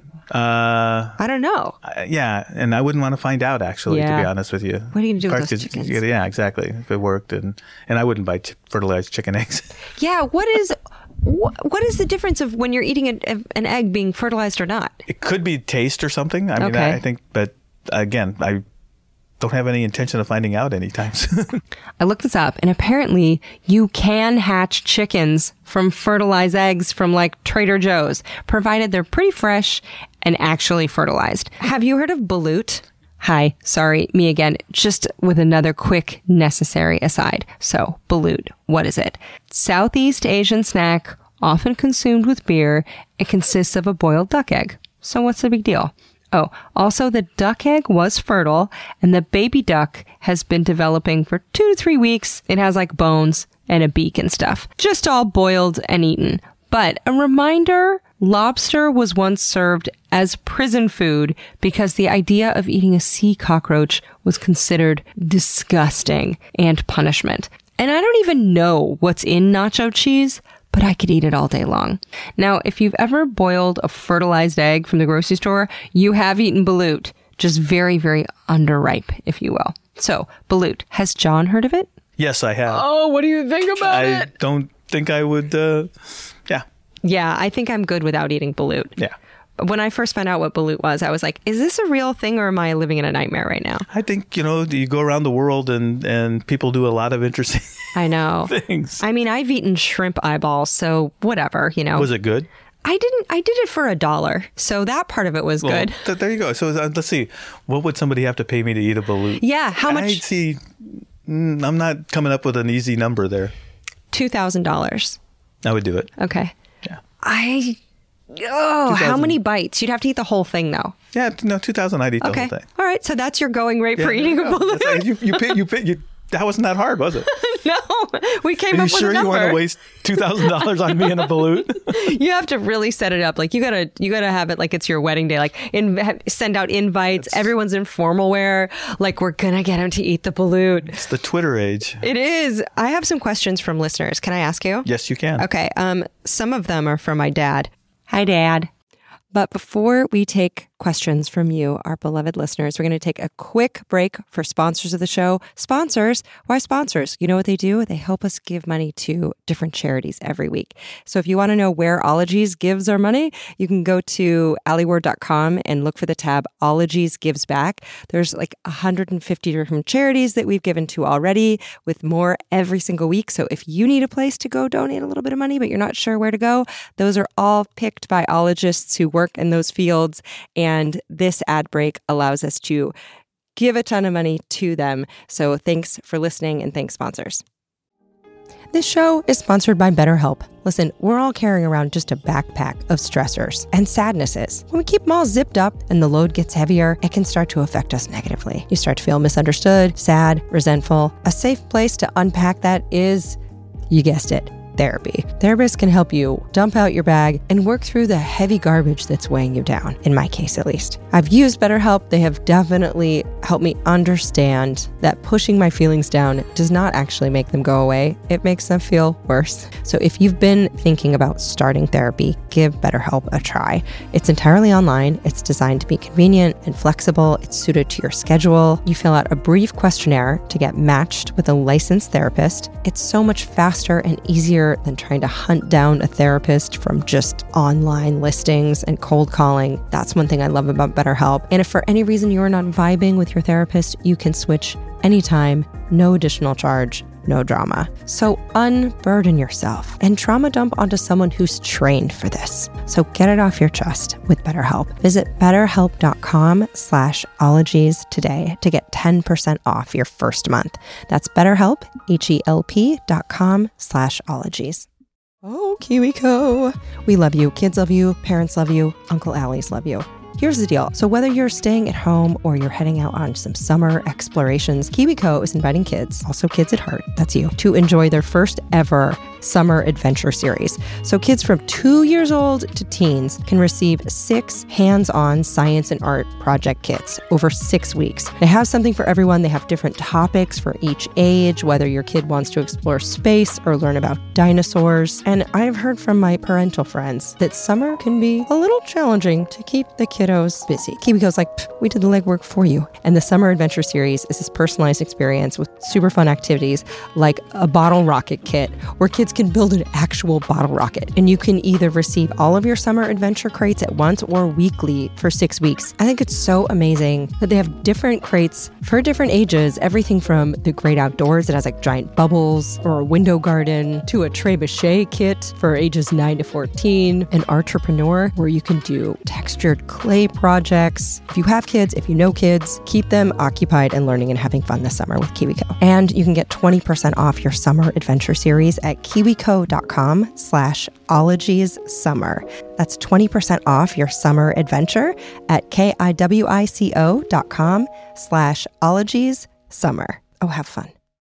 Uh, I don't know. Uh, yeah, and I wouldn't want to find out, actually, yeah. to be honest with you. What are you going to do with those chickens? Yeah, exactly. If it worked. And, and I wouldn't buy t- fertilized chicken eggs. Yeah, what is... What is the difference of when you're eating a, an egg being fertilized or not? It could be taste or something. I mean, okay. I, I think, but again, I don't have any intention of finding out anytime soon. I looked this up, and apparently you can hatch chickens from fertilized eggs from like Trader Joe's, provided they're pretty fresh and actually fertilized. Have you heard of balut? Hi, sorry, me again, just with another quick necessary aside. So, balut, what is it? Southeast Asian snack, often consumed with beer. It consists of a boiled duck egg. So what's the big deal? Oh, also the duck egg was fertile, and the baby duck has been developing for two to three weeks. It has like bones and a beak and stuff. Just all boiled and eaten. But a reminder, lobster was once served as prison food because the idea of eating a sea cockroach was considered disgusting and punishment. And I don't even know what's in nacho cheese, but I could eat it all day long. Now, if you've ever boiled a fertilized egg from the grocery store, you have eaten balut, just very, very underripe, if you will. So, balut. Has John heard of it? Yes, I have. Oh, what do you think about I it? I don't think I would, uh, yeah. Yeah, I think I'm good without eating balut. Yeah. When I first found out what balut was, I was like, is this a real thing or am I living in a nightmare right now? I think, you know, you go around the world and, and people do a lot of interesting I know. things. I mean, I've eaten shrimp eyeballs, so whatever, you know. Was it good? I didn't, I did it for a dollar. So that part of it was well, good. Th- there you go. So uh, let's see. What would somebody have to pay me to eat a balut? Yeah. How much? I see. Mm, I'm not coming up with an easy number there. two thousand dollars. I would do it. Okay. Yeah. I, oh, how many bites? You'd have to eat the whole thing though. Yeah. No, two thousand, I'd eat okay. the whole thing. All right. So that's your going rate yeah, for eating no, a balut. Like, you, you, pay, you, pay, you, that wasn't that hard, was it? No, we came Are up you with sure a number. You want to waste two thousand dollars on me and a balut? You have to really set it up. Like you gotta, you gotta have it like it's your wedding day. Like in, send out invites. It's, everyone's in formal wear. Like we're gonna get him to eat the balut. It's the Twitter age. It is. I have some questions from listeners. Can I ask you? Yes, you can. Okay. Um, some of them are from my dad. Hi, Dad. But before we take questions from you, our beloved listeners. We're going to take a quick break for sponsors of the show. Sponsors? Why sponsors? You know what they do? They help us give money to different charities every week. So if you want to know where Ologies gives our money, you can go to ali ward dot com and look for the tab Ologies Gives Back. There's like one hundred fifty different charities that we've given to already, with more every single week. So if you need a place to go donate a little bit of money, but you're not sure where to go, those are all picked by ologists who work in those fields. And this ad break allows us to give a ton of money to them. So thanks for listening, and thanks, sponsors. This show is sponsored by BetterHelp. Listen, we're all carrying around just a backpack of stressors and sadnesses. When we keep them all zipped up and the load gets heavier, it can start to affect us negatively. You start to feel misunderstood, sad, resentful. A safe place to unpack that is, you guessed it, therapy. Therapists can help you dump out your bag and work through the heavy garbage that's weighing you down, in my case at least. I've used BetterHelp. They have definitely helped me understand that pushing my feelings down does not actually make them go away. It makes them feel worse. So if you've been thinking about starting therapy, give BetterHelp a try. It's entirely online. It's designed to be convenient and flexible. It's suited to your schedule. You fill out a brief questionnaire to get matched with a licensed therapist. It's so much faster and easier than trying to hunt down a therapist from just online listings and cold calling. That's one thing I love about BetterHelp. And if for any reason you are not vibing with your therapist, you can switch anytime, no additional charge, no drama. So unburden yourself and trauma dump onto someone who's trained for this. So get it off your chest with BetterHelp. Visit betterhelp.com slash ologies today to get ten percent off your first month. That's BetterHelp, H-E-L-P dot com slash ologies. Oh, KiwiCo. We love you. Kids love you. Parents love you. Uncle Allie's love you. Here's the deal. So whether you're staying at home or you're heading out on some summer explorations, KiwiCo is inviting kids, also kids at heart, that's you, to enjoy their first ever summer adventure series. So kids from two years old to teens can receive six hands-on science and art project kits over six weeks. They have something for everyone. They have different topics for each age, whether your kid wants to explore space or learn about dinosaurs. And I've heard from my parental friends that summer can be a little challenging to keep the kiddos busy. KiwiCo's like, we did the legwork for you. And the Summer Adventure Series is this personalized experience with super fun activities like a bottle rocket kit, where kids can build an actual bottle rocket. And you can either receive all of your summer adventure crates at once or weekly for six weeks. I think it's so amazing that they have different crates for different ages, everything from the great outdoors that has like giant bubbles or a window garden to a trebuchet kit for ages nine to fourteen, an entrepreneur where you can do textured clay projects. If you have kids, if you know kids, keep them occupied and learning and having fun this summer with KiwiCo. And you can get twenty percent off your summer adventure series at kiwico.com slash ologies summer. That's twenty percent off your summer adventure at K-I-W-I-C-O dot com slash ologies summer. Oh, have fun.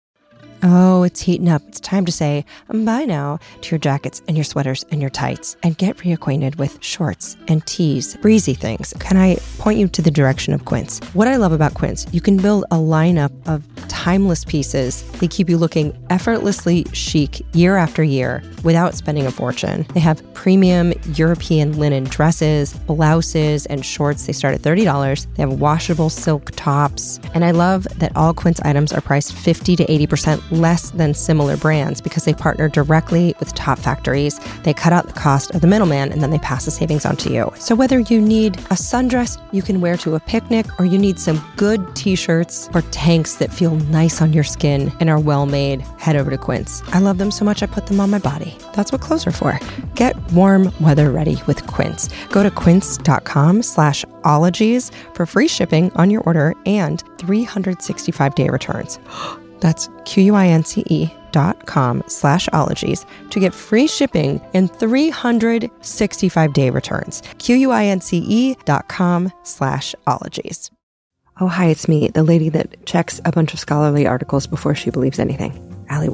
Oh, it's heating up. It's time to say bye now to your jackets and your sweaters and your tights and get reacquainted with shorts and tees, breezy things. Can I point you to the direction of Quince? What I love about Quince, you can build a lineup of timeless pieces. They keep you looking effortlessly chic year after year without spending a fortune. They have premium European linen dresses, blouses, and shorts. They start at thirty dollars. They have washable silk tops. And I love that all Quince items are priced fifty to eighty percent less than similar brands because they partner directly with top factories. They cut out the cost of the middleman and then they pass the savings on to you. So whether you need a sundress you can wear to a picnic, or you need some good t-shirts or tanks that feel nice on your skin and are well made, head over to Quince. I love them so much I put them on my body. That's what clothes are for. Get warm weather ready with Quince. Go to quince.com slash ologies for free shipping on your order and three hundred sixty-five day returns. That's Q-U-I-N-C-E dot com slash ologies to get free shipping and three hundred sixty-five day returns. Q-U-I-N-C-E dot com slash ologies. Oh, hi, it's me, the lady that checks a bunch of scholarly articles before she believes anything. Ali Ward.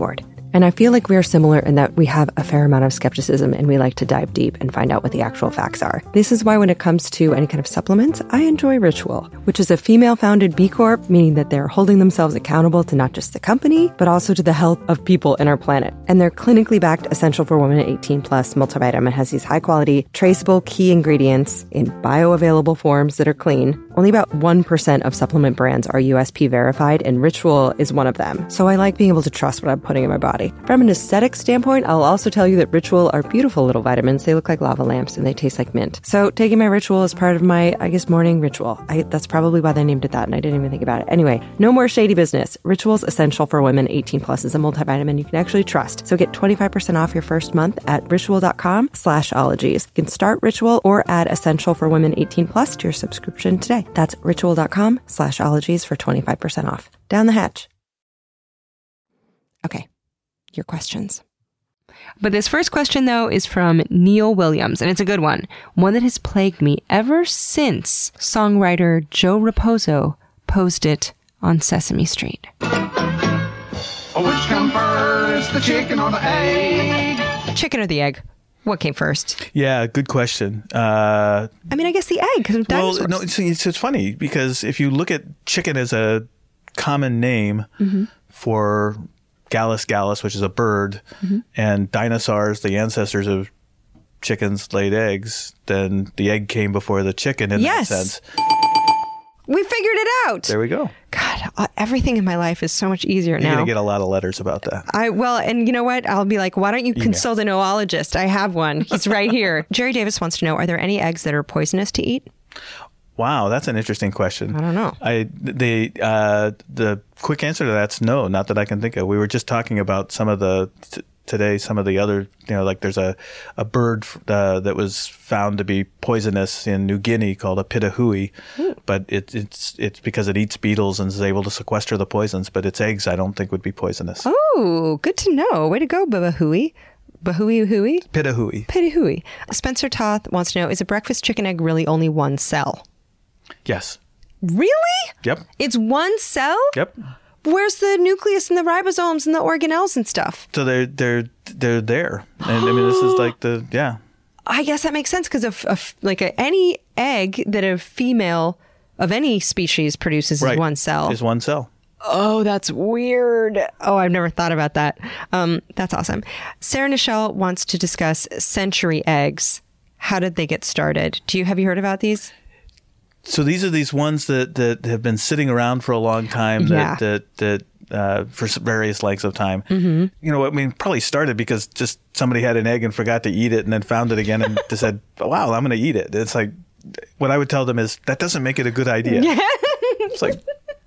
And I feel like we are similar in that we have a fair amount of skepticism and we like to dive deep and find out what the actual facts are. This is why when it comes to any kind of supplements, I enjoy Ritual, which is a female-founded B Corp, meaning that they're holding themselves accountable to not just the company, but also to the health of people in our planet. And their clinically backed Essential for Women eighteen plus multivitamin has these high-quality, traceable key ingredients in bioavailable forms that are clean. Only about one percent of supplement brands are U S P verified, and Ritual is one of them. So I like being able to trust what I'm putting in my body. From an aesthetic standpoint, I'll also tell you that Ritual are beautiful little vitamins. They look like lava lamps and they taste like mint. So taking my Ritual is part of my, I guess, morning ritual. I, that's probably why they named it that, and I didn't even think about it. Anyway, no more shady business. Ritual's Essential for Women eighteen plus is a multivitamin you can actually trust. So get twenty-five percent off your first month at ritual.com slash ologies. You can start Ritual or add Essential for Women eighteen plus to your subscription today. That's ritual.com slash ologies for twenty-five percent off. Down the hatch. Okay. Your questions. But this first question, though, is from Neil Williams, and it's a good one. One that has plagued me ever since songwriter Joe Raposo posed it on Sesame Street. Which come first, the chicken or the egg? Chicken or the egg? What came first? Yeah, good question. Uh, I mean, I guess the egg, because of dinosaurs. well, no, it's, it's, it's funny, because if you look at chicken as a common name mm-hmm. for Gallus gallus, which is a bird, mm-hmm. and dinosaurs, the ancestors of chickens, laid eggs, then the egg came before the chicken in yes. that sense. We figured it out. There we go. God, uh, everything in my life is so much easier You're now. You're going to get a lot of letters about that. I Well, and you know what? I'll be like, why don't you Email. consult an oologist? I have one. He's right here. Jerry Davis wants to know, are there any eggs that are poisonous to eat? Wow, that's an interesting question. I don't know. I the uh, the quick answer to that's no, not that I can think of. We were just talking about some of the t- today, some of the other, you know, like there's a a bird uh, that was found to be poisonous in New Guinea called a pitahui, Ooh. but it, it's it's because it eats beetles and is able to sequester the poisons. But its eggs, I don't think, would be poisonous. Oh, good to know. Way to go, Babahui. Bahui hui? Pitahui. Pitahui. Spencer Toth wants to know, is a breakfast chicken egg really only one cell? Yes. Really? Yep. It's one cell? Yep. Where's the nucleus and the ribosomes and the organelles and stuff? So they're they're they're there, and I mean this is like the yeah. I guess that makes sense because of, of like a, any egg that a female of any species produces right. is one cell. Is one cell. Oh, that's weird. Oh, I've never thought about that. Um, that's awesome. Sarah Nichelle wants to discuss century eggs. How did they get started? Do you have you heard about these? So these are these ones that, that have been sitting around for a long time that yeah. that, that uh, for various lengths of time. Mm-hmm. You know, I mean, probably started because just somebody had an egg and forgot to eat it and then found it again and said, wow, I'm going to eat it. It's like, what I would tell them is, that doesn't make it a good idea. Yeah. It's like...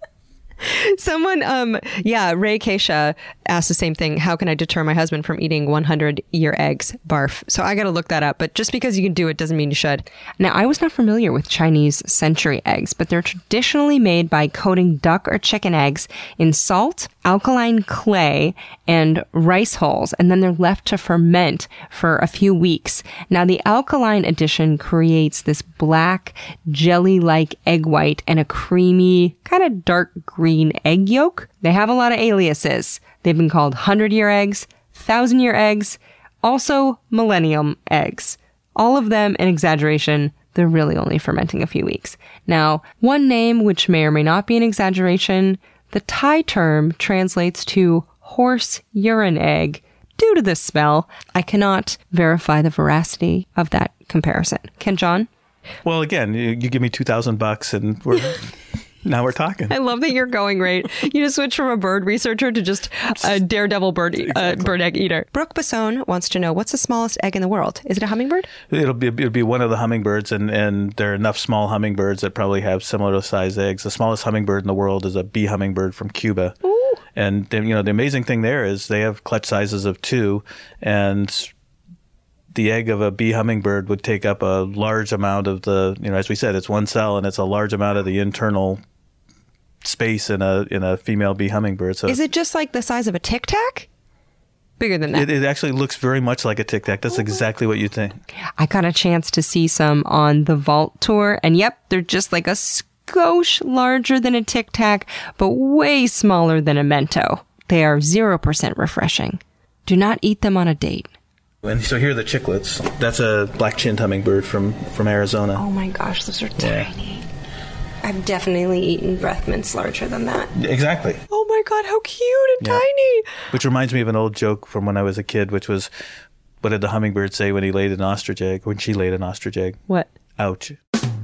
Someone, um, yeah, Ray Keisha asked the same thing. How can I deter my husband from eating one hundred year eggs? Barf. So I got to look that up. But just because you can do it doesn't mean you should. Now, I was not familiar with Chinese century eggs, but they're traditionally made by coating duck or chicken eggs in salt, alkaline clay, and rice hulls, and then they're left to ferment for a few weeks. Now, the alkaline addition creates this black, jelly-like egg white and a creamy, kind of dark green egg yolk. They have a lot of aliases. They've been called hundred-year eggs, thousand-year eggs, also millennium eggs. All of them an exaggeration. They're really only fermenting a few weeks. Now, one name, which may or may not be an exaggeration, the Thai term translates to horse urine egg due to the smell. I cannot verify the veracity of that comparison. Ken John? Well, again, you, you give me two thousand bucks and we're... Now we're talking. I love that you're going right. You just switch from a bird researcher to just a daredevil bird e- exactly. uh, bird egg eater. Brooke Basone wants to know, what's the smallest egg in the world? Is it a hummingbird? It'll be it'll be one of the hummingbirds, and, and there are enough small hummingbirds that probably have similar size eggs. The smallest hummingbird in the world is a bee hummingbird from Cuba. Ooh. And you know the amazing thing there is they have clutch sizes of two, and the egg of a bee hummingbird would take up a large amount of the, you know, as we said, it's one cell and it's a large amount of the internal space in a in a female bee hummingbird. So is it just like the size of a Tic Tac? Bigger than that. It, it actually looks very much like a Tic Tac. That's exactly what you think. I got a chance to see some on the Vault tour, and yep, they're just like a skosh larger than a Tic Tac, but way smaller than a Mento. They are zero percent refreshing. Do not eat them on a date. And so here are the chicklets. That's a black-chinned hummingbird from, from Arizona. Oh my gosh, those are Yeah. tiny. I've definitely eaten breath mints larger than that. Exactly. Oh my god, how cute and Yeah. tiny. Which reminds me of an old joke from when I was a kid, which was, what did the hummingbird say when he laid an ostrich egg, when she laid an ostrich egg? What? Ouch.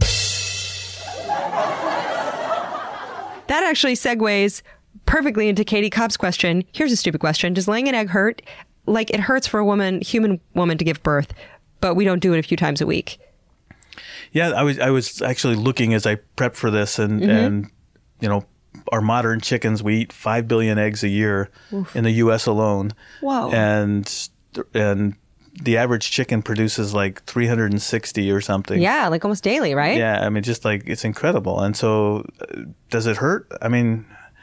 That actually segues perfectly into Katie Cobb's question. Here's a stupid question. Does laying an egg hurt? Like, it hurts for a woman, human woman to give birth, but we don't do it a few times a week. Yeah, I was I was actually looking as I prepped for this, and, Mm-hmm. and you know, our modern chickens, we eat five billion eggs a year in the U S alone. Whoa. And and the average chicken produces like three hundred sixty or something. Yeah, like almost daily, right? Yeah, I mean, just like, it's incredible. And so, uh, does it hurt? I mean,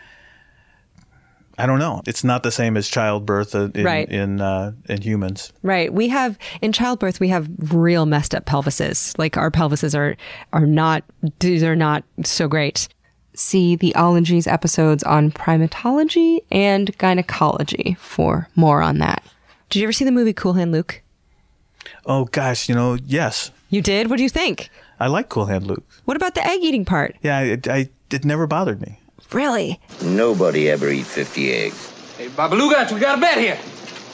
I don't know. It's not the same as childbirth in Right. in, uh, in humans. Right. We have, in childbirth, we have real messed up pelvises. Like, our pelvises are, are not, these are not so great. See the Ologies episodes on primatology and gynecology for more on that. Did you ever see the movie Cool Hand Luke? Oh gosh, you know, yes, You did? What do you think? I like Cool Hand Luke. What about the egg eating part? Yeah, it, I it never bothered me. Really? Nobody ever eat fifty eggs. Hey, Babaluga, we got a bet here.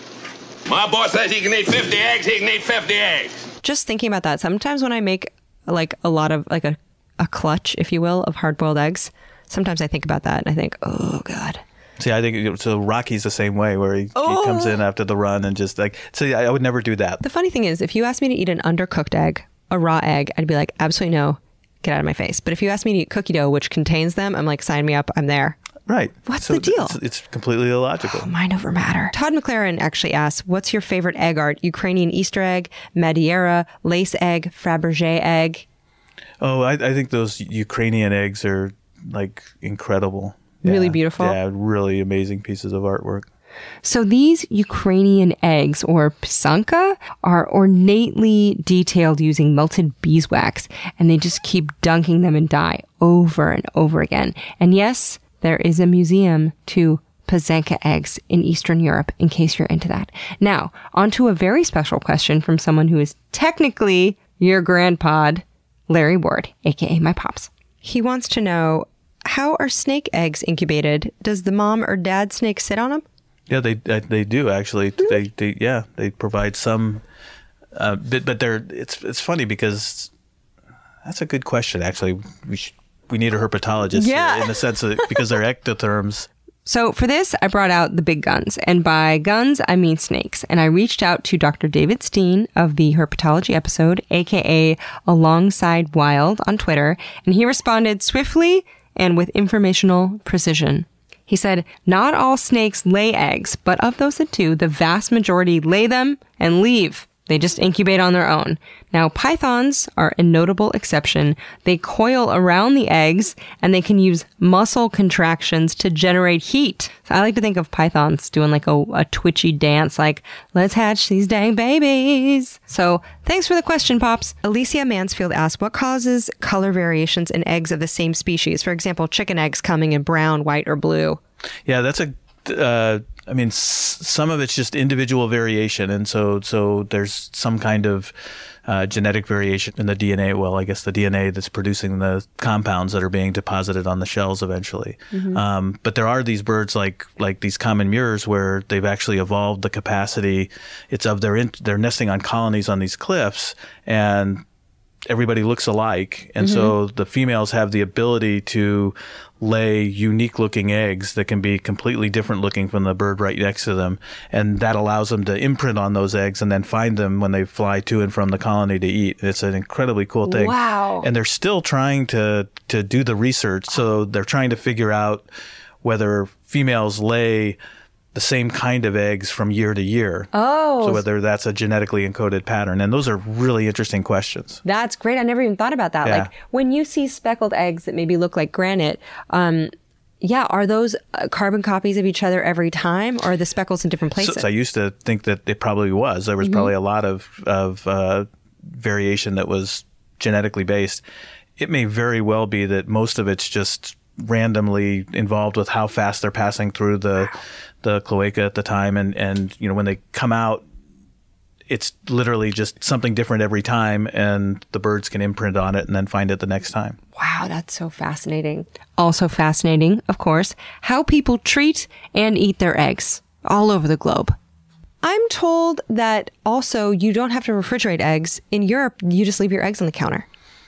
My boy says he can eat fifty eggs, he can eat fifty eggs. Just thinking about that. Sometimes when I make like a lot of like a, a clutch, if you will, of hard boiled eggs, sometimes I think about that and I think, oh God. See, I think so. Rocky's the same way, where he, Oh. he comes in after the run and just like. See, I, I would never do that. The funny thing is, if you asked me to eat an undercooked egg, a raw egg, I'd be like, absolutely no, get out of my face. But if you ask me to eat cookie dough, which contains them, I'm like, sign me up, I'm there. Right. What's So the deal? It's, it's completely illogical. Mind over matter. Todd McLaren actually asks, what's your favorite egg art? Ukrainian Easter egg, Madeira, lace egg, Fabergé egg? Oh, I, I think those Ukrainian eggs are like incredible. Really Yeah. beautiful? Yeah, really amazing pieces of artwork. So these Ukrainian eggs, or psanka, are ornately detailed using melted beeswax, and they just keep dunking them in dye over and over again. And yes, there is a museum to Psanka eggs in Eastern Europe, in case you're into that. Now, on to a very special question from someone who is technically your grandpod, Larry Ward, aka my pops. He wants to know, how are snake eggs incubated? Does the mom or dad snake sit on them? Yeah, they uh, they do actually. They, they yeah they provide some, uh, but but they're it's it's funny because that's a good question actually. We sh- we need a herpetologist Yeah. here in the sense that because they're ectotherms. So for this, I brought out the big guns. And by guns, I mean snakes. And I reached out to Doctor David Steen of the Herpetology episode, a k a. Alongside Wild on Twitter. And he responded swiftly and with informational precision. He said, not all snakes lay eggs, but of those that do, the vast majority lay them and leave. They just incubate on their own. Now, pythons are a notable exception. They coil around the eggs and they can use muscle contractions to generate heat. So I like to think of pythons doing like a, a twitchy dance, like, let's hatch these dang babies. So thanks for the question, Pops. Alicia Mansfield asked, what causes color variations in eggs of the same species? For example, chicken eggs coming in brown, white, or blue. Yeah, that's a. Uh, I mean, s- some of it's just individual variation, and so so there's some kind of uh, genetic variation in the D N A. Well, I guess the D N A that's producing the compounds that are being deposited on the shells eventually. Um, but there are these birds like like these common murres where they've actually evolved the capacity. It's of their in, they're nesting on colonies on these cliffs, and everybody looks alike, and so the females have the ability to lay unique looking eggs that can be completely different looking from the bird right next to them, and that allows them to imprint on those eggs and then find them when they fly to and from the colony to eat. It's an incredibly cool thing. Wow. And they're still trying to to do the research, so they're trying to figure out whether females lay the same kind of eggs from year to year. Oh. So whether that's a genetically encoded pattern. And those are really interesting questions. That's great. I never even thought about that. Yeah. Like when you see speckled eggs that maybe look like granite, um, yeah, are those uh, carbon copies of each other every time, or are the speckles in different places? So, so I used to think that it probably was. There was probably a lot of, of uh, variation that was genetically based. It may very well be that most of it's just randomly involved with how fast they're passing through the the cloaca at the time, and and you know when they come out, it's literally just something different every time, and the birds can imprint on it and then find it the next time. Wow, that's so fascinating. Also fascinating, of course, how people treat and eat their eggs all over the globe. I'm told that also you don't have to refrigerate eggs. In Europe, you just leave your eggs on the counter.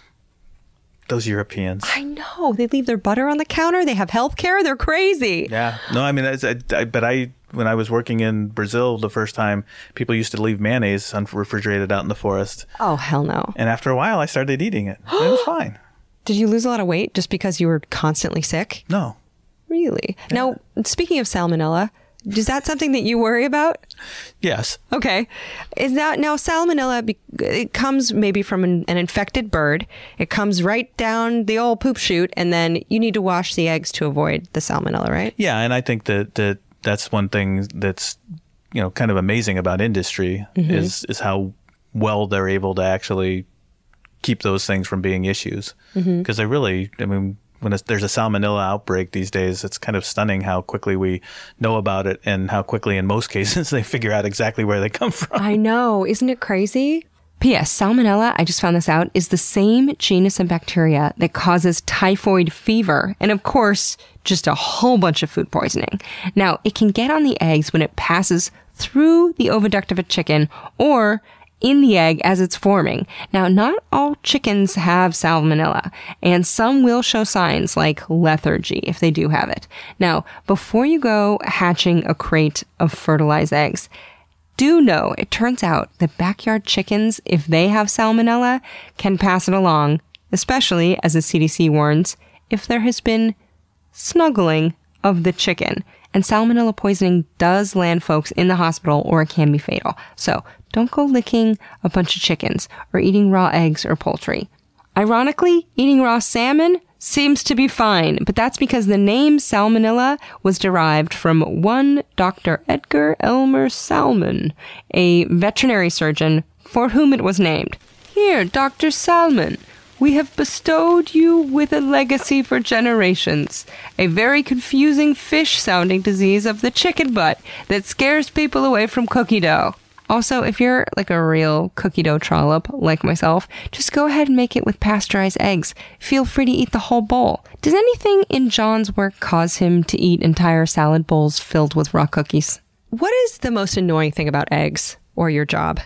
Those Europeans. I know. They leave their butter on the counter. They have health care. They're crazy. Yeah. No, I mean, I, I, but I, when I was working in Brazil the first time, people used to leave mayonnaise unrefrigerated out in the forest. Oh, hell no. And after a while, I started eating it. It was fine. Did you lose a lot of weight just because you were constantly sick? No. Really? Yeah. Now, speaking of salmonella, is that something that you worry about? Yes. Okay. Is that now salmonella? It comes maybe from an, an infected bird. It comes right down the old poop chute, and then you need to wash the eggs to avoid the salmonella, right? Yeah, and I think that that that's one thing that's you know kind of amazing about industry mm-hmm. is is how well they're able to actually keep those things from being issues because mm-hmm. they really, I mean. When it's, there's a salmonella outbreak these days, it's kind of stunning how quickly we know about it and how quickly, in most cases, they figure out exactly where they come from. I know. Isn't it crazy? P S. Salmonella, I just found this out, is the same genus of bacteria that causes typhoid fever and, of course, just a whole bunch of food poisoning. Now, it can get on the eggs when it passes through the oviduct of a chicken or in the egg as it's forming. Now, not all chickens have salmonella, and some will show signs like lethargy if they do have it. Now, before you go hatching a crate of fertilized eggs, do know it turns out that backyard chickens, if they have salmonella, can pass it along, especially, as the C D C warns, if there has been snuggling of the chicken. And salmonella poisoning does land folks in the hospital, or it can be fatal. So don't go licking a bunch of chickens or eating raw eggs or poultry. Ironically, eating raw salmon seems to be fine, but that's because the name salmonella was derived from one Doctor Edgar Elmer Salmon, a veterinary surgeon for whom it was named. Here, Doctor Salmon, we have bestowed you with a legacy for generations, a very confusing fish-sounding disease of the chicken butt that scares people away from cookie dough. Also, if you're like a real cookie dough trollop like myself, just go ahead and make it with pasteurized eggs. Feel free to eat the whole bowl. Does anything in John's work cause him to eat entire salad bowls filled with raw cookies? What is the most annoying thing about eggs or your job?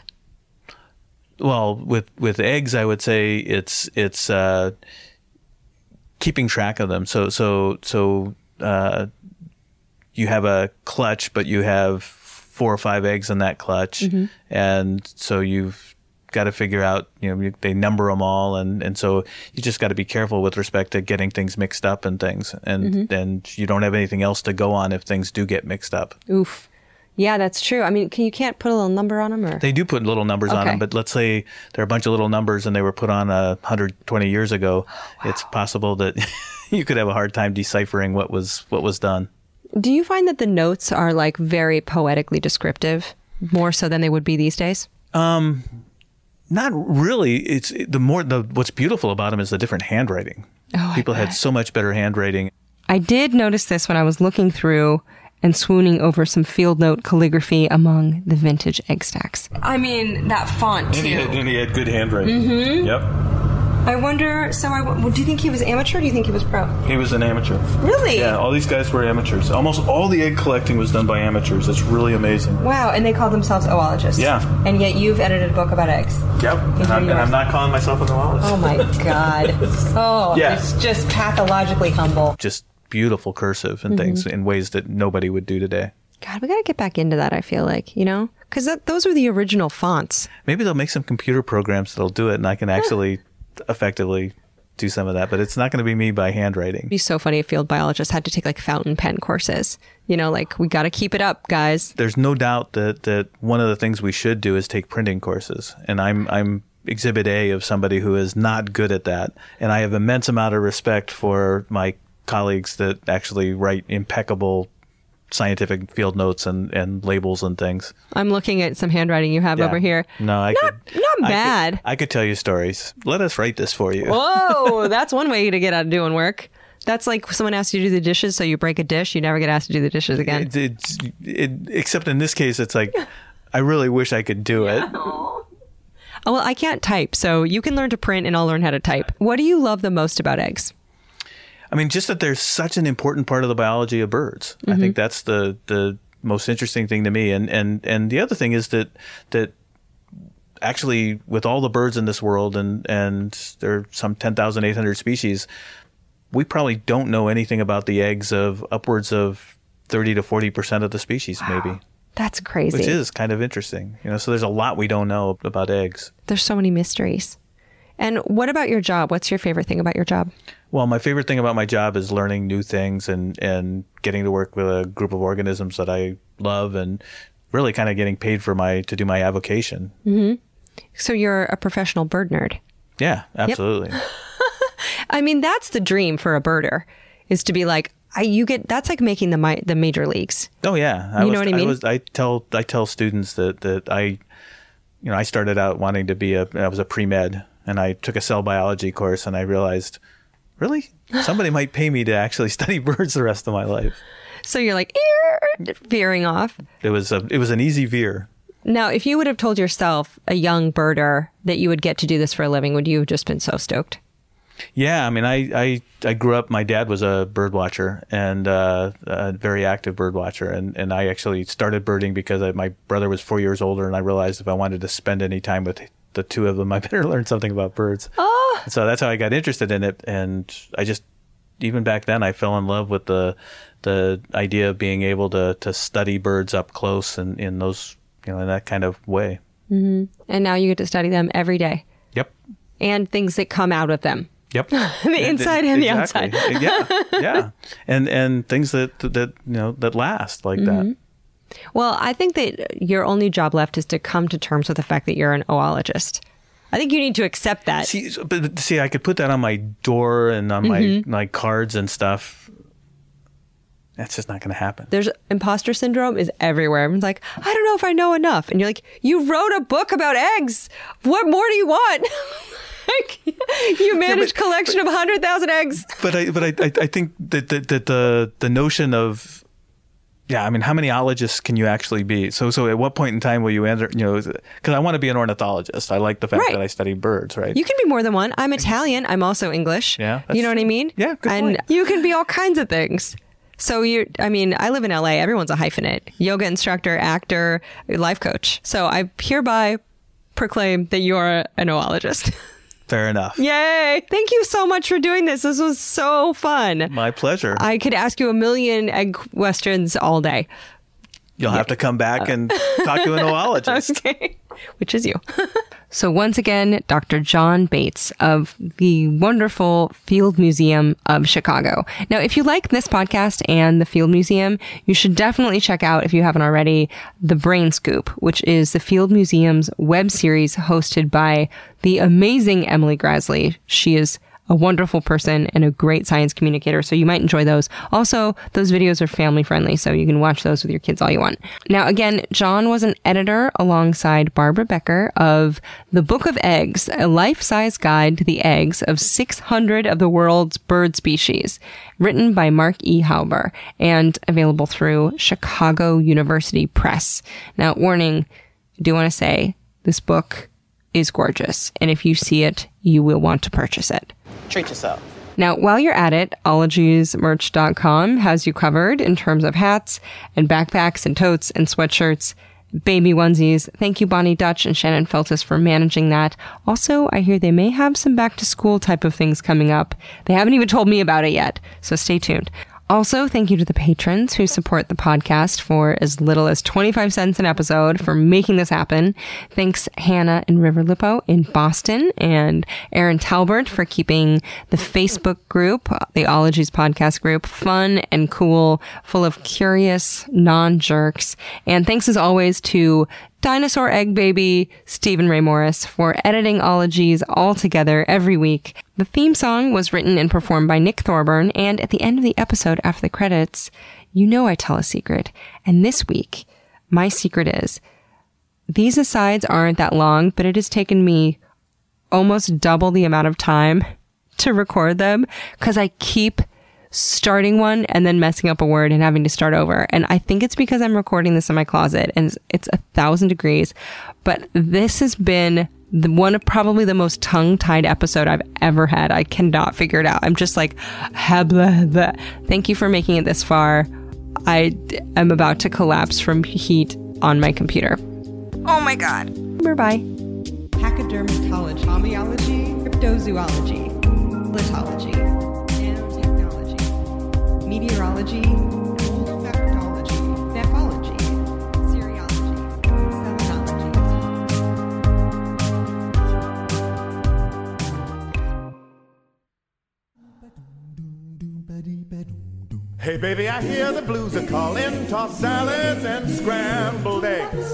Well, with, with eggs, I would say it's it's uh, keeping track of them. So so so uh, you have a clutch, but you have four or five eggs in that clutch, mm-hmm. and so you've got to figure out. You know, they number them all, and, and so you just got to be careful with respect to getting things mixed up and things, and mm-hmm. and you don't have anything else to go on if things do get mixed up. Oof. Yeah, that's true. I mean, can, you can't put a little number on them? Or? They do put little numbers okay. on them, but let's say there are a bunch of little numbers and they were put on uh, one hundred twenty years ago. Wow. It's possible that you could have a hard time deciphering what was what was done. Do you find that the notes are like very poetically descriptive, more so than they would be these days? Um, not really. It's the more the what's beautiful about them is the different handwriting. Oh, People had so much better handwriting. I did notice this when I was looking through and swooning over some field note calligraphy among the vintage egg stacks. I mean, that font, too. And he had, and he had good handwriting. Mm-hmm. Yep. I wonder, so I, well, do you think he was amateur or do you think he was pro? He was an amateur. Really? Yeah, all these guys were amateurs. Almost all the egg collecting was done by amateurs. It's really amazing. Wow, and they call themselves oologists. Yeah. And yet you've edited a book about eggs. Yep, and I'm, and I'm not calling myself an oologist. Oh my God. Oh, yeah. It's just pathologically humble. Just beautiful cursive and mm-hmm. things in ways that nobody would do today. God, we got to get back into that, I feel like, you know? Because those were the original fonts. Maybe they'll make some computer programs that'll do it and I can actually effectively do some of that, but it's not going to be me by handwriting. It'd be so funny if field biologists had to take like fountain pen courses. You know, like we got to keep it up, guys. There's no doubt that, that one of the things we should do is take printing courses. And I'm I'm exhibit A of somebody who is not good at that. And I have immense amount of respect for my colleagues that actually write impeccable scientific field notes and, and labels and things. I'm looking at some handwriting you have yeah. over here. No, I not, could, not bad. I could, I could tell you stories. Let us write this for you. Whoa, that's one way to get out of doing work. That's like someone asks you to do the dishes, so you break a dish, you never get asked to do the dishes again. It, it's, it, except in this case, it's like, I really wish I could do it. Oh, well, I can't type, so you can learn to print and I'll learn how to type. What do you love the most about eggs? I mean, just that they're such an important part of the biology of birds. Mm-hmm. I think that's the, the most interesting thing to me. And, and, and the other thing is that, that actually with all the birds in this world, and, and there are some ten thousand eight hundred species, we probably don't know anything about the eggs of upwards of thirty to forty percent of the species, wow. maybe. That's crazy. Which is kind of interesting. You know, so there's a lot we don't know about eggs. There's so many mysteries. And what about your job? What's your favorite thing about your job? Well, my favorite thing about my job is learning new things and, and getting to work with a group of organisms that I love, and really kind of getting paid for my to do my avocation. Mm-hmm. So you're a professional bird nerd. Yeah, absolutely. Yep. I mean, that's the dream for a birder, is to be like, I, you get, that's like making the my, the major leagues. Oh yeah. I you was, know what I mean? I, was, I tell, I tell students that, that I, you know, I started out wanting to be a, I was a pre-med, and I took a cell biology course, and I realized, really? Somebody might pay me to actually study birds the rest of my life. So you're like, veering off. It was a, it was an easy veer. Now, if you would have told yourself, a young birder, that you would get to do this for a living, would you have just been so stoked? Yeah, I mean, I, I, I grew up, my dad was a bird watcher, and uh, a very active bird watcher. And, and I actually started birding because I, my brother was four years older, and I realized if I wanted to spend any time with the two of them, I better learn something about birds. Oh. So that's how I got interested in it. And I just, even back then, I fell in love with the the idea of being able to, to study birds up close and in those, you know, in that kind of way. Mm-hmm. And now you get to study them every day. Yep. And things that come out of them. Yep. The inside and, and the outside. yeah. Yeah. And and things that that you know that last like mm-hmm. that. Well, I think that your only job left is to come to terms with the fact that you're an oologist. I think you need to accept that. See, but see, I could put that on my door and on mm-hmm. my my cards and stuff. That's just not going to happen. There's imposter syndrome is everywhere. Everyone's like, I don't know if I know enough. And you're like, you wrote a book about eggs. What more do you want? You manage yeah, but, collection but, of one hundred thousand eggs. But I but I I think that, that that the the notion of yeah, I mean, how many ologists can you actually be? So so at what point in time will you enter, you know, because I want to be an ornithologist. I like the fact right. that I study birds, right? You can be more than one. I'm Italian. I'm also English. Yeah. You know what I mean? Yeah, good And point. You can be all kinds of things. So you, I mean, I live in L A. Everyone's a hyphenate. Yoga instructor, actor, life coach. So I hereby proclaim that you are an oologist. Fair enough. Yay. Thank you so much for doing this. This was so fun. My pleasure. I could ask you a million egg questions all day. You'll have to come back and talk to an oologist. Okay. Which is you. So once again, Doctor John Bates of the wonderful Field Museum of Chicago. Now, if you like this podcast and the Field Museum, you should definitely check out, if you haven't already, The Brain Scoop, which is the Field Museum's web series hosted by the amazing Emily Graslie. She is a wonderful person and a great science communicator, so you might enjoy those. Also, those videos are family friendly, so you can watch those with your kids all you want. Now, again, John was an editor alongside Barbara Becker of The Book of Eggs, a life-size guide to the eggs of six hundred of the world's bird species, written by Mark E. Hauber and available through Chicago University Press. Now, warning, I do want to say this book is gorgeous, and if you see it, you will want to purchase it. Treat yourself. Now, while you're at it, ologies merch dot com has you covered in terms of hats and backpacks and totes and sweatshirts, baby onesies. Thank you, Bonnie Dutch and Shannon Feltus, for managing that. Also, I hear they may have some back to school type of things coming up. They haven't even told me about it yet, so stay tuned. Also, thank you to the patrons who support the podcast for as little as twenty-five cents an episode for making this happen. Thanks Hannah and River Lippo in Boston, and Aaron Talbert for keeping the Facebook group, the Ologies podcast group, fun and cool, full of curious non-jerks. And thanks as always to Dinosaur Egg Baby, Stephen Ray Morris, for editing Ologies all together every week. The theme song was written and performed by Nick Thorburn, and at the end of the episode, after the credits, you know I tell a secret. And this week, my secret is, these asides aren't that long, but it has taken me almost double the amount of time to record them, because I keep starting one and then messing up a word and having to start over. And I think it's because I'm recording this in my closet and it's, it's a thousand degrees. But this has been the one of probably the most tongue-tied episode I've ever had. I cannot figure it out. I'm just like, blah, blah. Thank you for making it this far. I am about to collapse from heat on my computer. Oh my God. Bye-bye. Pachydermatology, homeology, cryptozoology, litology, nanotechnology, meteorology, olfactology, nephology, serology, cellology. Hey baby, I hear the blues are calling, tossed salads and scrambled eggs.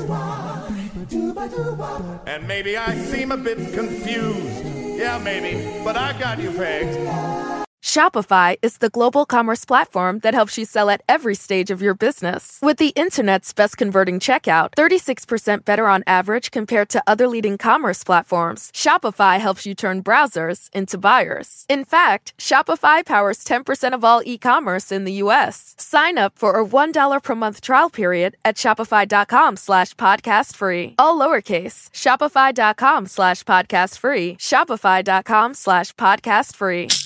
And maybe I seem a bit confused. Yeah, maybe, but I got you pegged. Shopify is the global commerce platform that helps you sell at every stage of your business. With the internet's best converting checkout, thirty-six percent better on average compared to other leading commerce platforms, Shopify helps you turn browsers into buyers. In fact, Shopify powers ten percent of all e-commerce in the U S. Sign up for a one dollar per month trial period at shopify.com slash podcast free. All lowercase, shopify.com slash podcast free, shopify.com slash podcast free.